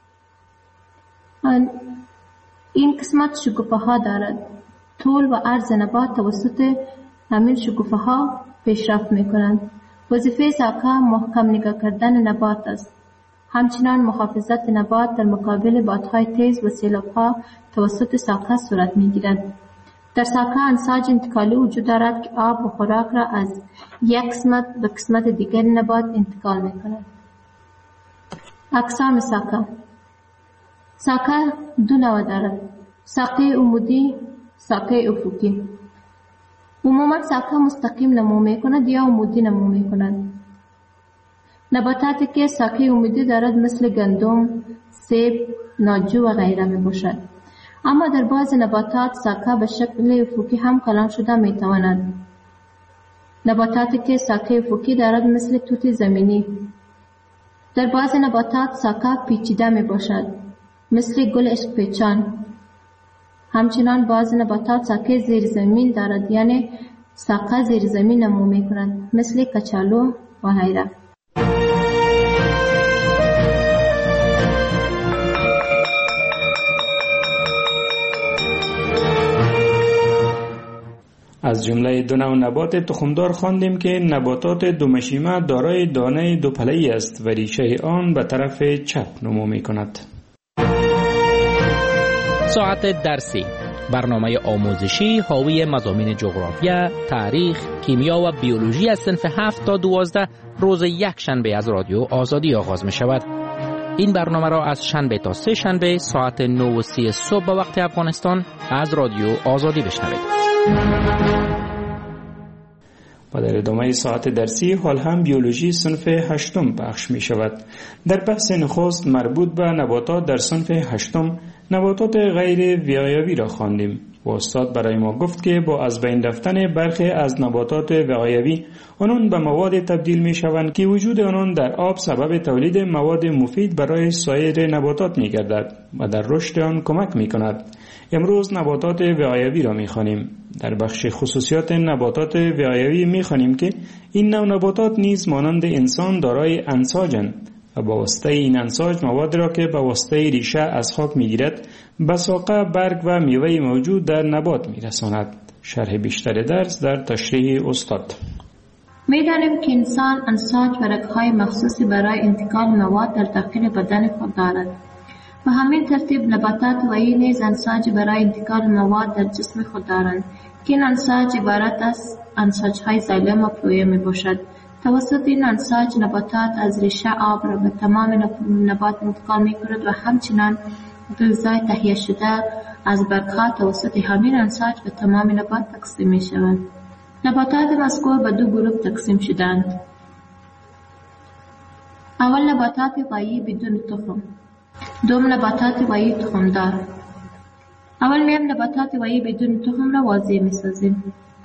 این قسمت شکوفه ها دارد. طول و عرض نبات توسط همین شکوفه ها پیشرفت می کنند. وظیفه ساقه محکم نگاه کردن نبات است. همچنان محافظت نبات در مقابل بادهای تیز و سیلاب‌ها توسط ساقه صورت می‌گیرد. در ساقه انساج انتقالی وجود دارد که آب و خوراک را از یک قسمت به قسمت دیگر نبات انتقال می‌کند. اقسام ساقه 2 نوع دارد: ساقه عمودی، ساقه افقی. عموما ساقه مستقیم نمو می‌کند یا عمودی نمو می‌کند. نباتاتی که ساقه عمودی دارد مثل گندم، سیب، ناجو و غیره می باشد. اما در بعض نباتات ساقه به شکل افقی هم کلان شده می تواند. نباتاتی که ساقه افقی دارد مثل توت زمینی. در بعض نباتات ساقه پیچیده می باشد مثل گل عشق پیچان. همچنان بعض نباتات ساقه زیر زمین دارد، یعنی ساقه زیر زمین نمو می کند مثل کچالو و غیره. از جمله 2 نوع نبات تخمدار خواندیم که نباتات دومشیمه دارای دانه دوپله‌ای است و ریشه آن به طرف چپ نمو می کند. ساعت درسی، برنامه آموزشی حاوی مضامین جغرافیا، تاریخ، کیمیا و بیولوژی از صنف 7 تا 12 روز یک شنبه از رادیو آزادی آغاز می شود. این برنامه را از شنبه تا 3 شنبه ساعت 9:30 صبح به وقت افغانستان از رادیو آزادی بشنوید. و در ادامه ساعت درسی حال هم بیولوژی صنف 8 پخش می شود. در بحث نخست مربوط به نباتات در صنف 8 نباتات غیر وقایوی را خواندیم و استاد برای ما گفت که با از بین رفتن برخی از نباتات وقایوی آنان به مواد تبدیل می شوند که وجود آنان در آب سبب تولید مواد مفید برای سایر نباتات می گردد و در رشد آن کمک می کند. امروز نباتات وقایوی را می خوانیم. در بخش خصوصیات نباتات وقایوی می خوانیم که این نوع نباتات نیز مانند انسان دارای انساجند و با واسطه این انساج مواد را که با واسطه ریشه از خاک می گیرد به ساقه، برگ و میوه موجود در نبات می رساند. شرح بیشتر درس در تشریح استاد. می دانیم که انسان انساج و رگ‌های مخصوصی برای انتقال مواد در داخل بدن خود دارد. و همین ترتیب نباتات وحی نیز انساج برای انتقال مواد در جسم خود دارند که این انساج عبارت از انساج‌های زایلم و پلویه می باشد. توسط این انساج نباتات از ریشه آب را به تمام نبات انتقال می کند و همچنان غذای تهیه شده از برگ‌ها توسط همین انساج به تمام نبات تقسیم می شود. نباتات مذکور به 2 گروه تقسیم شدند. اول نباتات وحی بدون تخم، دوم نباتات وحی تخمدار. اول میم نباتات وحی بدون تخم را واضح می سازیم.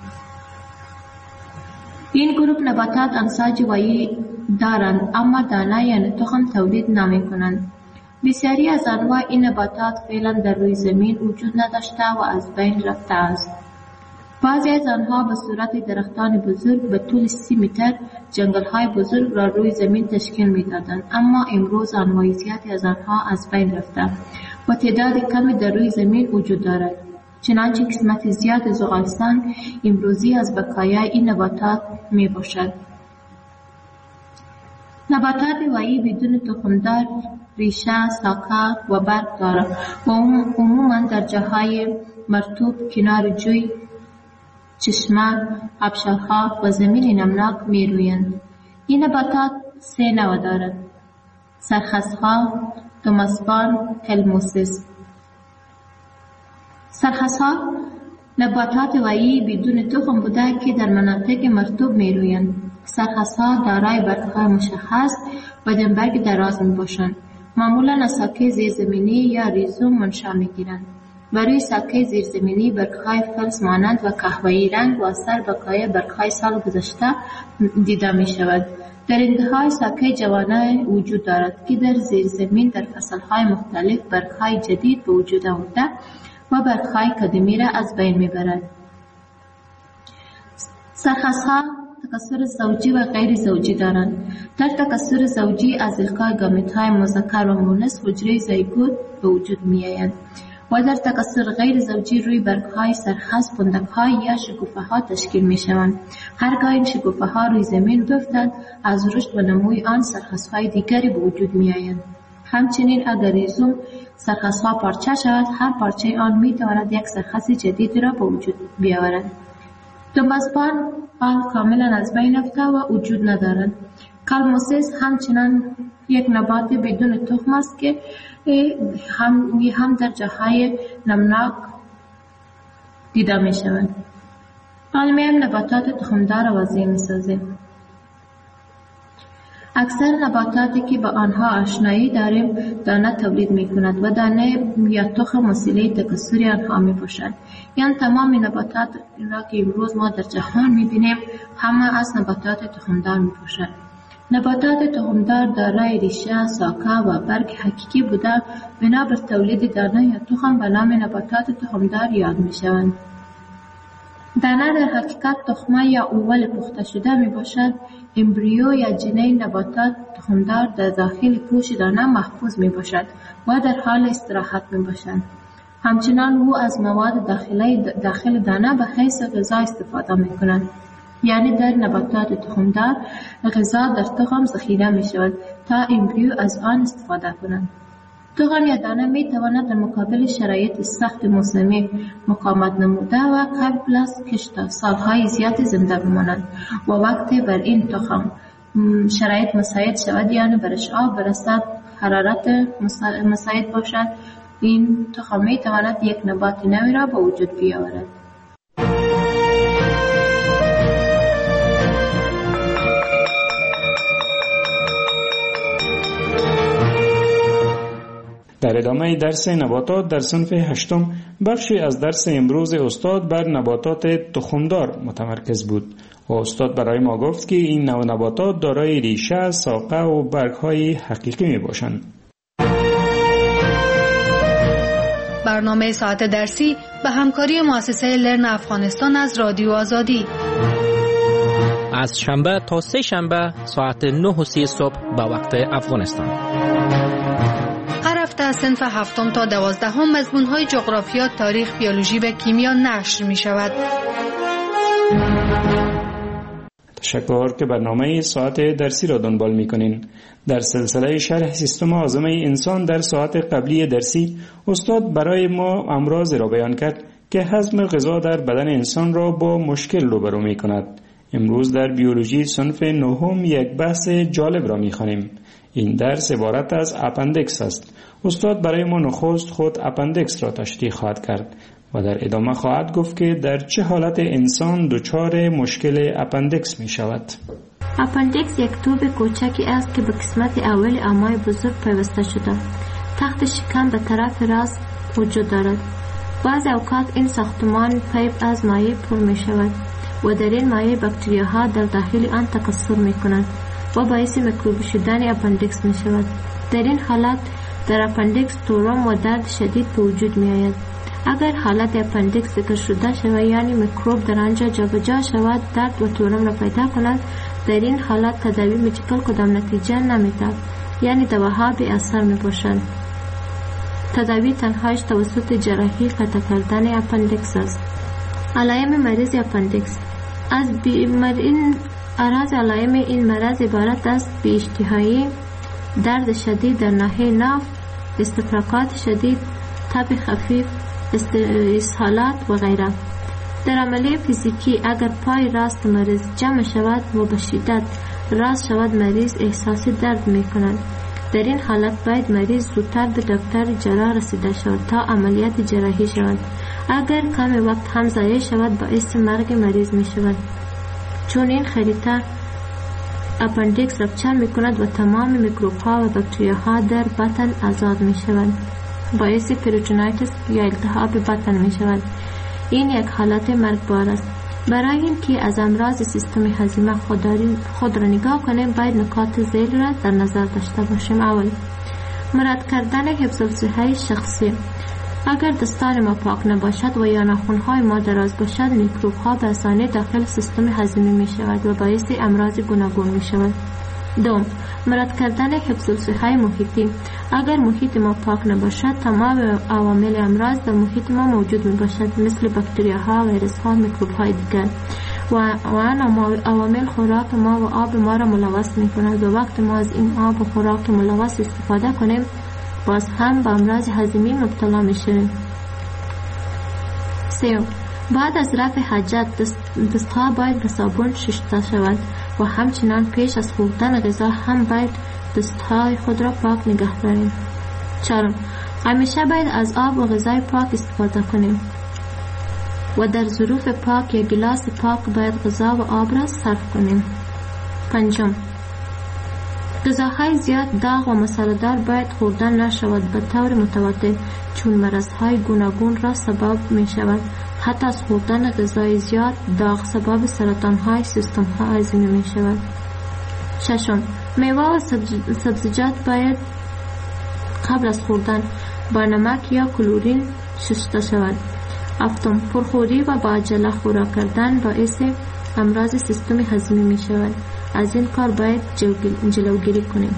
این گروه نباتات انساج وحی دارند اما دانه یعنی تخم تولید نمی کنند. بسیاری از انواع این نباتات فعلا در روی زمین وجود نداشته و از بین رفته است. بعضی از آنها به صورت درختان بزرگ به طول 30 متر جنگل‌های بزرگ را روی زمین تشکیل می‌دادند، اما امروز انواع زیادی از آنها از بین رفته و تعداد کمی در روی زمین وجود دارد. چنانچه قسمت زیاد زغالستان امروزی از بقایای این نباتات میباشد. نباتات وحی بدون تخمدار ریشه، ساقه و برگ دارد و عموما در جاهای مرطوب کنار جوی چشمه، آبشارها و زمین نمناک می رویند. این نباتات 3 نوع دارد: سرخسها، دوماسپان، هلموسیس. سرخسها نباتات وایی بدون تخم بوده که در مناطق مرطوب می رویند. سرخسها دارای برگ‌های مشخص و دمبرگ دراز می باشند. معمولا از ساکه زیرزمینی یا ریزوم منشأ می گیرند. برای ساکه زیرزمینی برگ‌های فلز مانند و قهوه‌ای رنگ و اثر بقای برگ‌های سال گذشته دیده می شود. در انتهای ساکه جوانه وجود دارد که در زیرزمین در فصل‌های مختلف برگ‌های جدید به وجود آورده و برگ‌های قدیمی را از بین می‌برد. سرخسها تکثر زوجی و غیر زوجی دارند. در تکثر زوجی از القای گامیت‌های مذکر و مؤنث حجره زیگوت به وجود می‌آید و در تکثر غیر زوجی روی برگ‌های سرخس پوندک‌ها یا شکوفه‌ها تشکیل می‌شوند. هرگاه این شکوفه‌ها روی زمین بیفتند از رشد و نموی آن سرخس‌های دیگری به وجود می‌آیند. همچنین اگر ریزوم سرخس‌ها پارچه شود، هر پارچه آن می‌تواند یک سرخس جدید را به وجود بیاورد. دوماسپان آن کاملا از بین رفته و وجود ندارد. کالموسیس همچنان یک نبات بدون تخم است که هم در جاهای نمناک دیده می شود. پالمیم نباتات تخمدار و وزی می سازد. اکثر نباتاتی که با آنها آشنایی داریم دانه تولید می کند و دانه یا تخم وسیله تکثر آنها می باشد. یعنی تمام نباتات را که امروز ما در جهان می بینیم همه از نباتات تخمدار می باشد. نباتات تخمدار دارای ریشه، ساقه و برگ حقیقی بوده بنا بر تولید دانه یا تخم به نام نباتات تخمدار یاد می شوند. دانه در حقیقت تخمه یا اول پخته شده می باشد. امبریو یا جنین نباتات تخمدار در داخل پوش دانه محفوظ می باشد و در حال استراحت می باشد. همچنان او از مواد داخل دانه به حیث غذا استفاده می کند. یعنی در نباتات تخمدار غذا در تخم ذخیره می شود تا امبریو از آن استفاده کنند. تخم یا دانه می تواند در مقابل شرایط سخت موسمی مقاومت نموده و قبل از کشت سالهای زیادی زنده بماند و وقتی بر این تخم شرایط مساعد شود یعنی برش آب برسد، حرارت مساعد باشد، این تخم می تواند یک نبات نوی را به وجود بیاورد. در ادامه درس نباتات در صنف 8 بخشی از درس امروز استاد بر نباتات تخمدار متمرکز بود و استاد برای ما گفت که این نوع نباتات دارای ریشه، ساقه و برگ‌های حقیقی می باشند. برنامه ساعت درسی به همکاری مؤسسه لرن افغانستان از رادیو آزادی از شنبه تا 3 شنبه ساعت 9:30 صبح به وقت افغانستان. هر هفته از صنف 7 تا 12 مضمون‌های جغرافیا، تاریخ، بیولوژی و کیمیا نشر می‌شود. تشکر که برنامه ساعت درسی را دنبال می‌کنین. در سلسله شرح سیستم هاضمه انسان در ساعت قبلی درسی استاد برای ما امراض را بیان کرد که هضم غذا در بدن انسان را با مشکل روبرو می‌کند. امروز در بیولوژی صنف 9 یک بحث جالب را می‌خوانیم. این درس عبارت از اپندکس است. استاد برای ما نخست خود اپندکس را تشریح خواهد کرد و در ادامه خواهد گفت که در چه حالت انسان دچار مشکل اپندکس می شود. اپندکس یک توب کوچکی است که به قسمت اول امعای بزرگ پیوسته شده. تخت شکم به طرف راست وجود دارد. بعض اوقات این ساختمان پیپ از مایع پر می شود و در این مایع باکتریاها در داخل آن تکثر می کنند و باعث میکروبی شدن اپندکس می شود. در این حالت در اپندکس تورم و درد شدید به وجود می آید. اگر حالت اپندکس ذکر شده شود یعنی میکروب در آنجا جابجا شود، درد و تورم را پیدا کند، در این حالت تداوی مدیکال کدام نتیجه نمیدهد، یعنی دواها بی اثر می باشد. تداوی تنهایش توسط جراحی قطع کردن اپندکس است. علائم مریض اپندکس علائم این مرض عبارت است بی اشتهایی، درد شدید در ناحیه ناف، استفراغات شدید، تب خفیف، اسهالات و غیره. در عملیه فیزیکی اگر پای راست مریض جمع شود و به شدت راست شود مریض احساس درد می کند. در این حالت باید مریض زودتر به دکتر جراح رسیده شود تا عملیات جراحی شود. اگر کم وقت هم ضایع شود باعث مرگ مریض می شود، چون این خریطه اپندیکس رپچر می کند و تمام میکروب ها و باکتریا ها در بطن آزاد می شود. باعث پریتونایتس یا التهاب بطن می شود. این یک حالت مرگبار است. برای اینکه از امراض سیستم هضمی خود را نگاه کنیم باید نکات ذیل را در نظر داشته باشیم. اول، مراد کردن حفظ الصحه شخصی. اگر دستان ما پاک نباشد و یا ناخن‌های ما دراز باشد میکروب ها به آسانی داخل سیستم هضمی می شود و باعث امراض گوناگون می شود. دوم، مراد کردن حفظ الصحه محیطی. اگر محیط ما پاک نباشد تمام عوامل امراض در محیط ما موجود می باشد، مثل باکتریاها، ویروس‌ها، میکروب‌های دیگر و آن عوامل خوراک ما و آب ما را ملوث می کند و وقت ما از این آب و خوراک ملوث استفاده کنیم باز هم به امراض هضمی مبتلا می شویم. سوم، بعد از رفع حاجت دستها باید به صابون شسته شود و همچنان پیش از خوردن غذا هم باید دستهای خود را پاک نگه داریم. چهارم، همیشه باید از آب و غذای پاک استفاده کنیم و در ظروف پاک یا گلاس پاک باید غذا و آب را صرف کنیم. پنجم، غذاهای زیاد داغ و مساله‌دار باید خوردن نشود به طور متواتر، چون مرضهای گوناگون را سبب می شود. حتی از خوردن غذای زیاد داغ سبب سرطان‌های سیستم‌ها هضمی می شود. ششم، میوه و سبزیجات باید قبل از خوردن با نمک یا کلورین شسته شود. هفتم، پرخوری و با عجله خوراک کردن باعث امراض سیستم هضمی می شود. از این کار باید جلوگیری کنیم.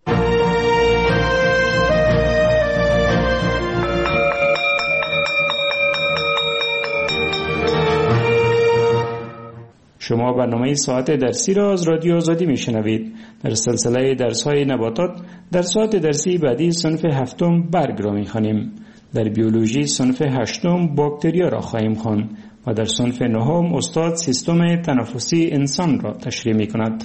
شما برنامه ساعت درسی را از رادیو آزادی میشنوید. در سلسله درس‌های نباتات در ساعت درسی بعدی صنف هفتم برگ را می‌خوانیم. در بیولوژی صنف هشتم باکتریا را خواهیم خواند و در صنف نهم استاد سیستم تنفسی انسان را تشریح می‌کند.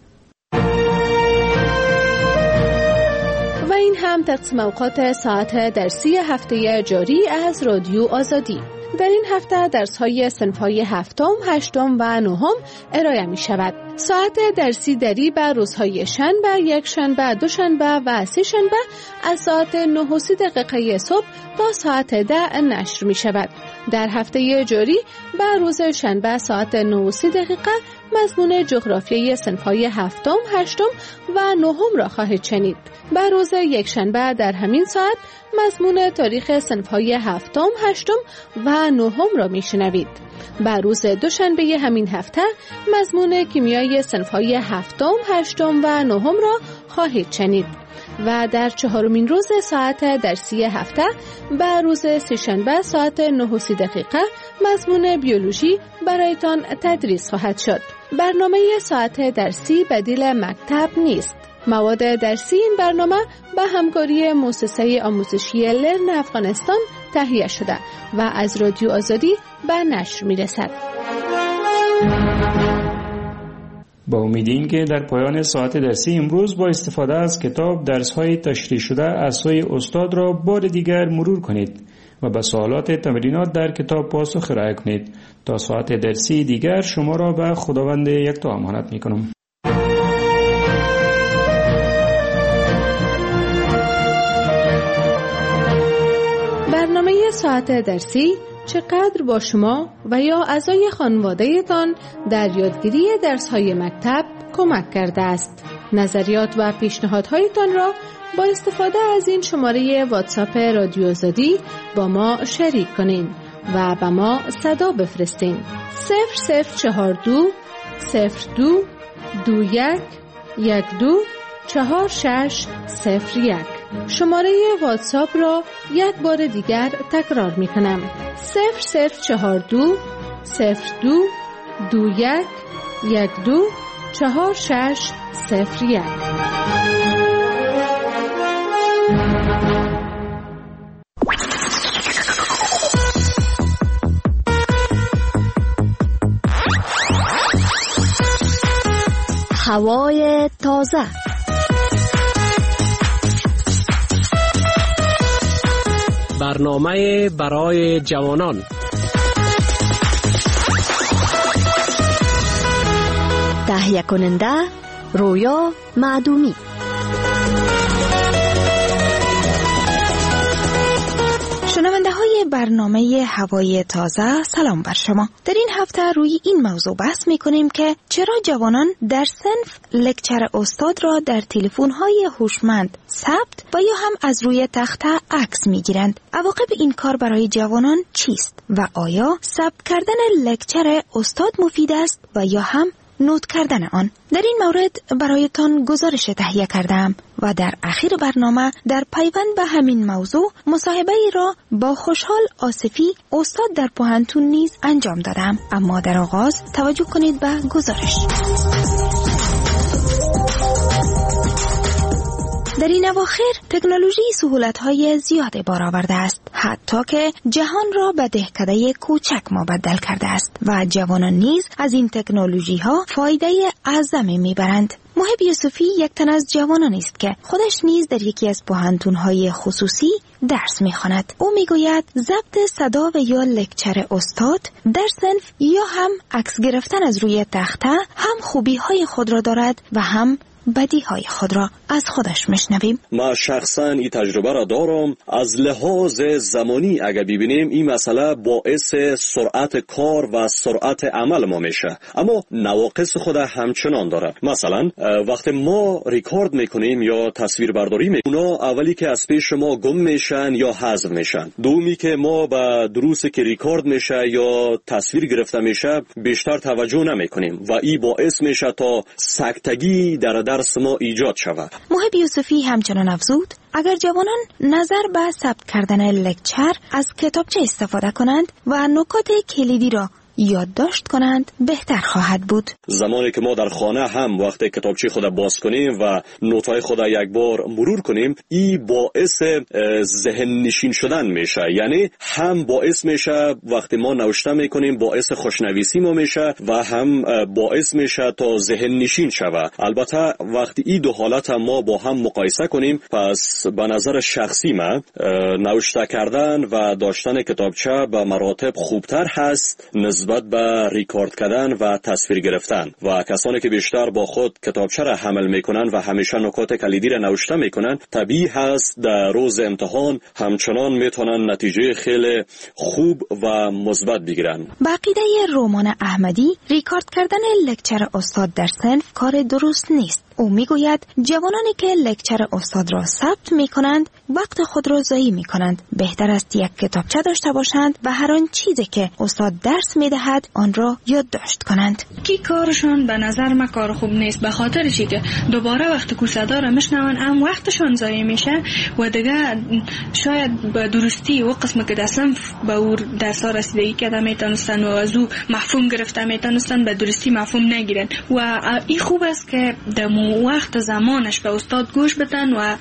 و این هم تقسیم اوقات ساعت درسی هفته جاری از رادیو آزادی. در این هفته درس‌های صنف‌های هفتم، هشتم و نهم ارائه می‌شود. ساعت درسی دری بر روزهای شنبه، یک شنبه، دو شنبه و سه شنبه از ساعت 9:30 صبح تا ساعت 10 نشر می‌شود. در هفته جاری بر روز شنبه ساعت 9:30 مضمون جغرافیای صنف‌های هفتم، هشتم و نهم را خواهید شنید. بر روز یک شنبه در همین ساعت مضمون تاریخ صنف‌های هفتم، هشتم و نهم را میشنوید. بر روز دوشنبه همین هفته مضمون کیمیای صنف‌های هفتم، هشتم و نهم را خواهید شنید. و در چهارمین روز ساعت درسی هفته بر روز سه‌شنبه ساعت 9:30 مضمون بیولوژی برایتان تدریس خواهد شد. برنامه ساعت درسی بدیل مکتب نیست. مواد درسی این برنامه به همکاری مؤسسه آموزشی لرن افغانستان تهیه شده و از رادیو آزادی به نشر می‌رسد. با امید این که در پایان ساعت درسی امروز با استفاده از کتاب درس‌های تشریح شده از سوی استاد را بار دیگر مرور کنید و به سوالات تمرینات در کتاب پاسخ ارائه کنید. تا ساعت درسی دیگر شما را به خداوند یکتا امانت می‌کنم. برنامه ساعت درسی چقدر با شما و یا اعضای خانواده‌تان در یادگیری درس‌های مکتب کمک کرده است؟ نظریات و پیشنهادهایتان را با استفاده از این شماره واتساپ رادیو آزادی با ما شریک کنین و به ما صدا بفرستین. 0042 02 21 12 4601. شماره واتساپ را یک بار دیگر تکرار می کنم. 0042 02 21 12 4601. هوای تازه. برنامه برای جوانان. تهیه کننده رویا معدومی. شنونده های برنامه هوای تازه، سلام بر شما. در این هفته روی این موضوع بحث می کنیم که چرا جوانان در صنف لکچر استاد را در تلفن های هوشمند ثبت و یا هم از روی تخته عکس می گیرند. عواقب این کار برای جوانان چیست و آیا ثبت کردن لکچر استاد مفید است و یا هم نوت کردن آن؟ در این مورد برایتان گزارش تهیه کردم و در اخیر برنامه در پیوند به همین موضوع مصاحبه ای را با خوشحال آصفی استاد در پوهنتون نیز انجام دادم. اما در آغاز توجه کنید به گزارش. در این اواخر تکنولوژی سهولت‌های زیاد بار آورده است، حتی که جهان را به دهکده کوچک مبدل کرده است و جوانان نیز از این تکنولوژی‌ها فایده اعظمی می‌برند. محب یوسفی یک تن از جوانان است که خودش نیز در یکی از پوهنتون‌های خصوصی درس می‌خواند. او می‌گوید ضبط صدا و یا لکچر استاد در صنف یا هم عکس گرفتن از روی تخته هم خوبی‌های خود را دارد و هم بدیهای خود را از خودش میشنویم. ما شخصا این تجربه را دارم. از لحاظ زمانی اگر ببینیم این مسئله باعث سرعت کار و سرعت عمل ما میشه، اما نواقص خود همچنان داره. مثلا وقتی ما ریکورد میکنیم یا تصویر برداری میکنیم، اونا اولی که از پیش ما گم میشن یا حذف میشن. دومی که ما به دروسی که ریکورد میشه یا تصویر گرفته میشه بیشتر توجه نمیکنیم و این باعث میشه تا سکتگی در درس ما ایجاد شود. محب یوسفی همچنان افزود اگر جوانان نظر به ثبت کردن لکچر از کتابچه استفاده کنند و نکات کلیدی را یادداشت کنند بهتر خواهد بود. زمانی که ما در خانه هم وقتی کتابچه خود باز کنیم و نوت‌های خود یک بار مرور کنیم، این باعث ذهن نشین شدن میشه. یعنی هم باعث میشه وقتی ما نوشته میکنیم باعث خوشنویسی ما میشه و هم باعث میشه تا ذهن نشین شود. البته وقتی این دو حالت هم ما با هم مقایسه کنیم، پس به نظر شخصی من نوشته کردن و داشتن کتابچه به مراتب خوبتر هست نسبت به ریکورد کردن و تصویر گرفتن. و کسانی که بیشتر با خود کتابچه را حمل میکنن و همیشه نکات کلیدی را نوشته میکنن، طبیعی هست در روز امتحان همچنان میتونن نتیجه خیلی خوب و مثبت بگیرن. با عقیده رومان احمدی، ریکورد کردن لکچر استاد در صنف کار درست نیست. او میگوید جوانانی که لکچر استاد را ثبت میکنند وقت خود را ضایع میکنند. بهتر است یک کتابچه داشته باشند و هر آن چیزی که استاد درس میدهد آن را یادداشت کنند. کی کارشان به نظر من کار خوب نیست، به خاطر چی که دوباره وقت کورسادا را میشنون هم وقتشان ضایع میشه و دیگه شاید به درستی و قسم که در صنف به او درس رسیدگی کرده میتونستن و از او مفهوم گرفته میتونستن به درستی مفهوم نگیرن. و این خوب است که وقت زمانش به استاد گوش بدن و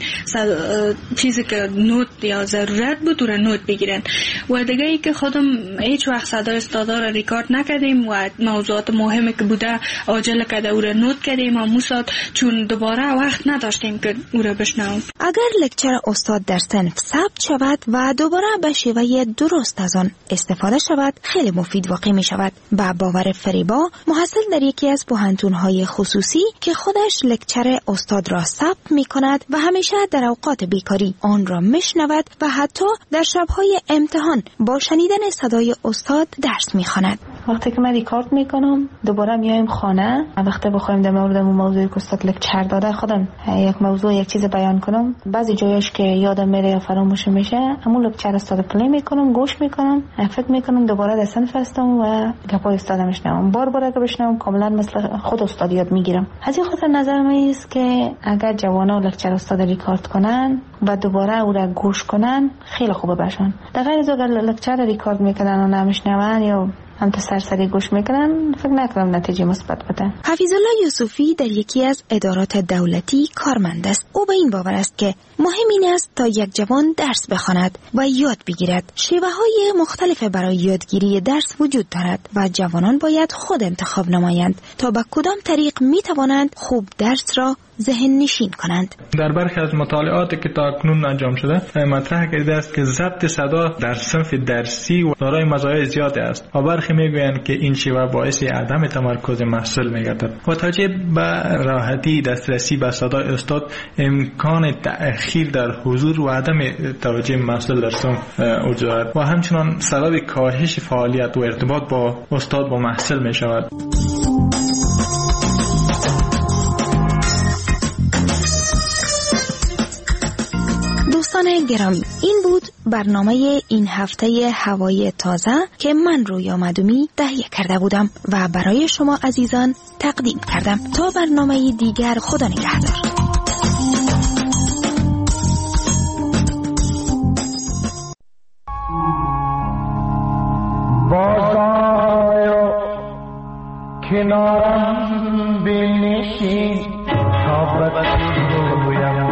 چیزی که نوت یا ضرورت بود او را نوت بگیرن. و دیگه ای که خودم هیچ وقت صدای استادا را ریکارد نکردیم و موضوعات مهمی که بوده عاجل کرده او را نوت کردیم و موساد چون دوباره وقت نداشتیم که او را بشنویم. اگر لکچر استاد در صنف ثبت شود و دوباره به شیوه درست از آن استفاده شود خیلی مفید واقع می شود. با باور فریبا محصل در یکی از پوهنتون‌های خصوصی که خودش لکچر استاد را ثبت می کند و همیشه در اوقات بیکاری آن را میشنود و حتی در شبهای امتحان با شنیدن صدای استاد درس می خواند. وقتی که من ریکارد میکنم دوباره میایم خانه، وقتی بخوایم در مورد اون موضوعی که استاد لکچر داده خودم یک موضوع یک چیز بیان کنم، بعضی جایش که یادم میره یا فراموش میشه همون لکچر استاد پلی میکنم، گوش میکنم، فکر میکنم دوباره در صنف هستم و گپای استاد میشنوم. بار که بشنوم کاملا مثل خود استاد یاد میگیرم. از این خاطر نظر من است که اگر جوانا لکچر استاد ریکارد کنن و دوباره او را گوش کنن خیلی خوبه برشون. در غیر از اگر لکچر ریکارد میکنن و نمیشنون یا هم تا سرسری گوش میکنن، فکر نکنم نتیجه مثبت بده. حفیظالله یوسفی در یکی از ادارات دولتی کارمند است. او به این باور است که مهم این است تا یک جوان درس بخواند و یاد بگیرد. شیوه‌های مختلف برای یادگیری درس وجود دارد و جوانان باید خود انتخاب نمایند تا به کدام طریق میتوانند خوب درس را ذهن نشین کنند. در برخی از مطالعاتی که تا اکنون انجام شده مطرح کرده است که ضبط صدا در صنف درسی و دارای مزایای زیادی است و برخی میگویند که این شیوه باعث عدم تمرکز محصول میگردد. با توجه به راحتی دسترسی به صدای استاد، امکان تأخیر در حضور و عدم توجه محصول در صنف وجود دارد و همچنان سبب کاهش فعالیت و ارتباط با استاد با محصول می شود. دوستان گرامی، این بود برنامه این هفته هوای تازه که من رویا مدومی تهیه کرده بودم و برای شما عزیزان تقدیم کردم. تا برنامه دیگر، خدا نگهدار. بازآی کنارم بنشین تا بگویم،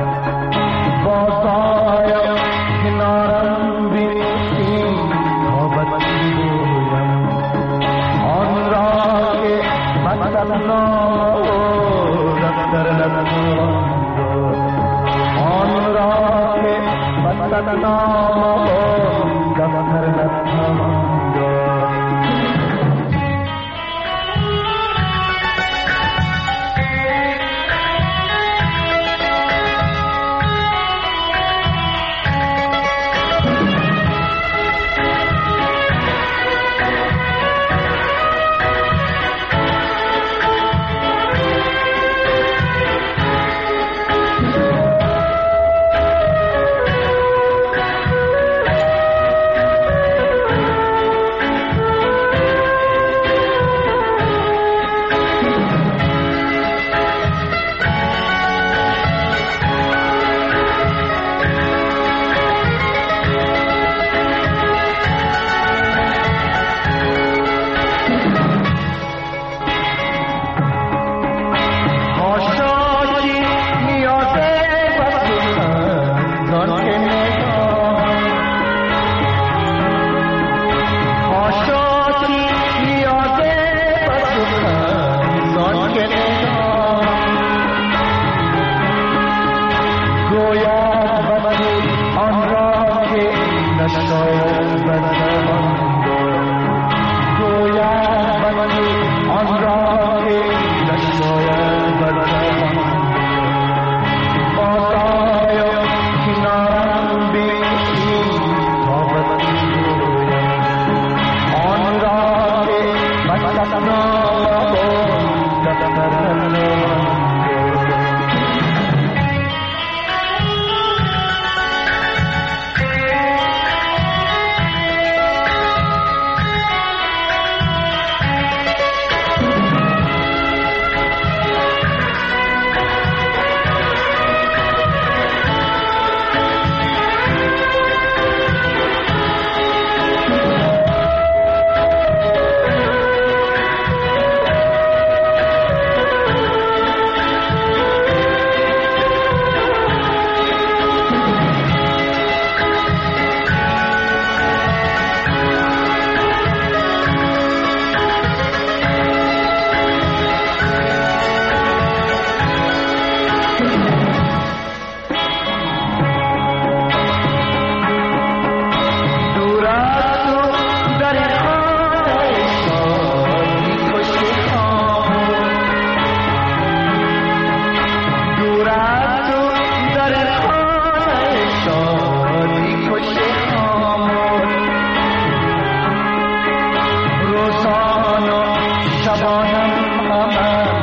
بازآی کنارم بنشین تا بگویم آن را که مطلب دفتر نبود، آن را که مطلب دفتر نبود. شبانم همه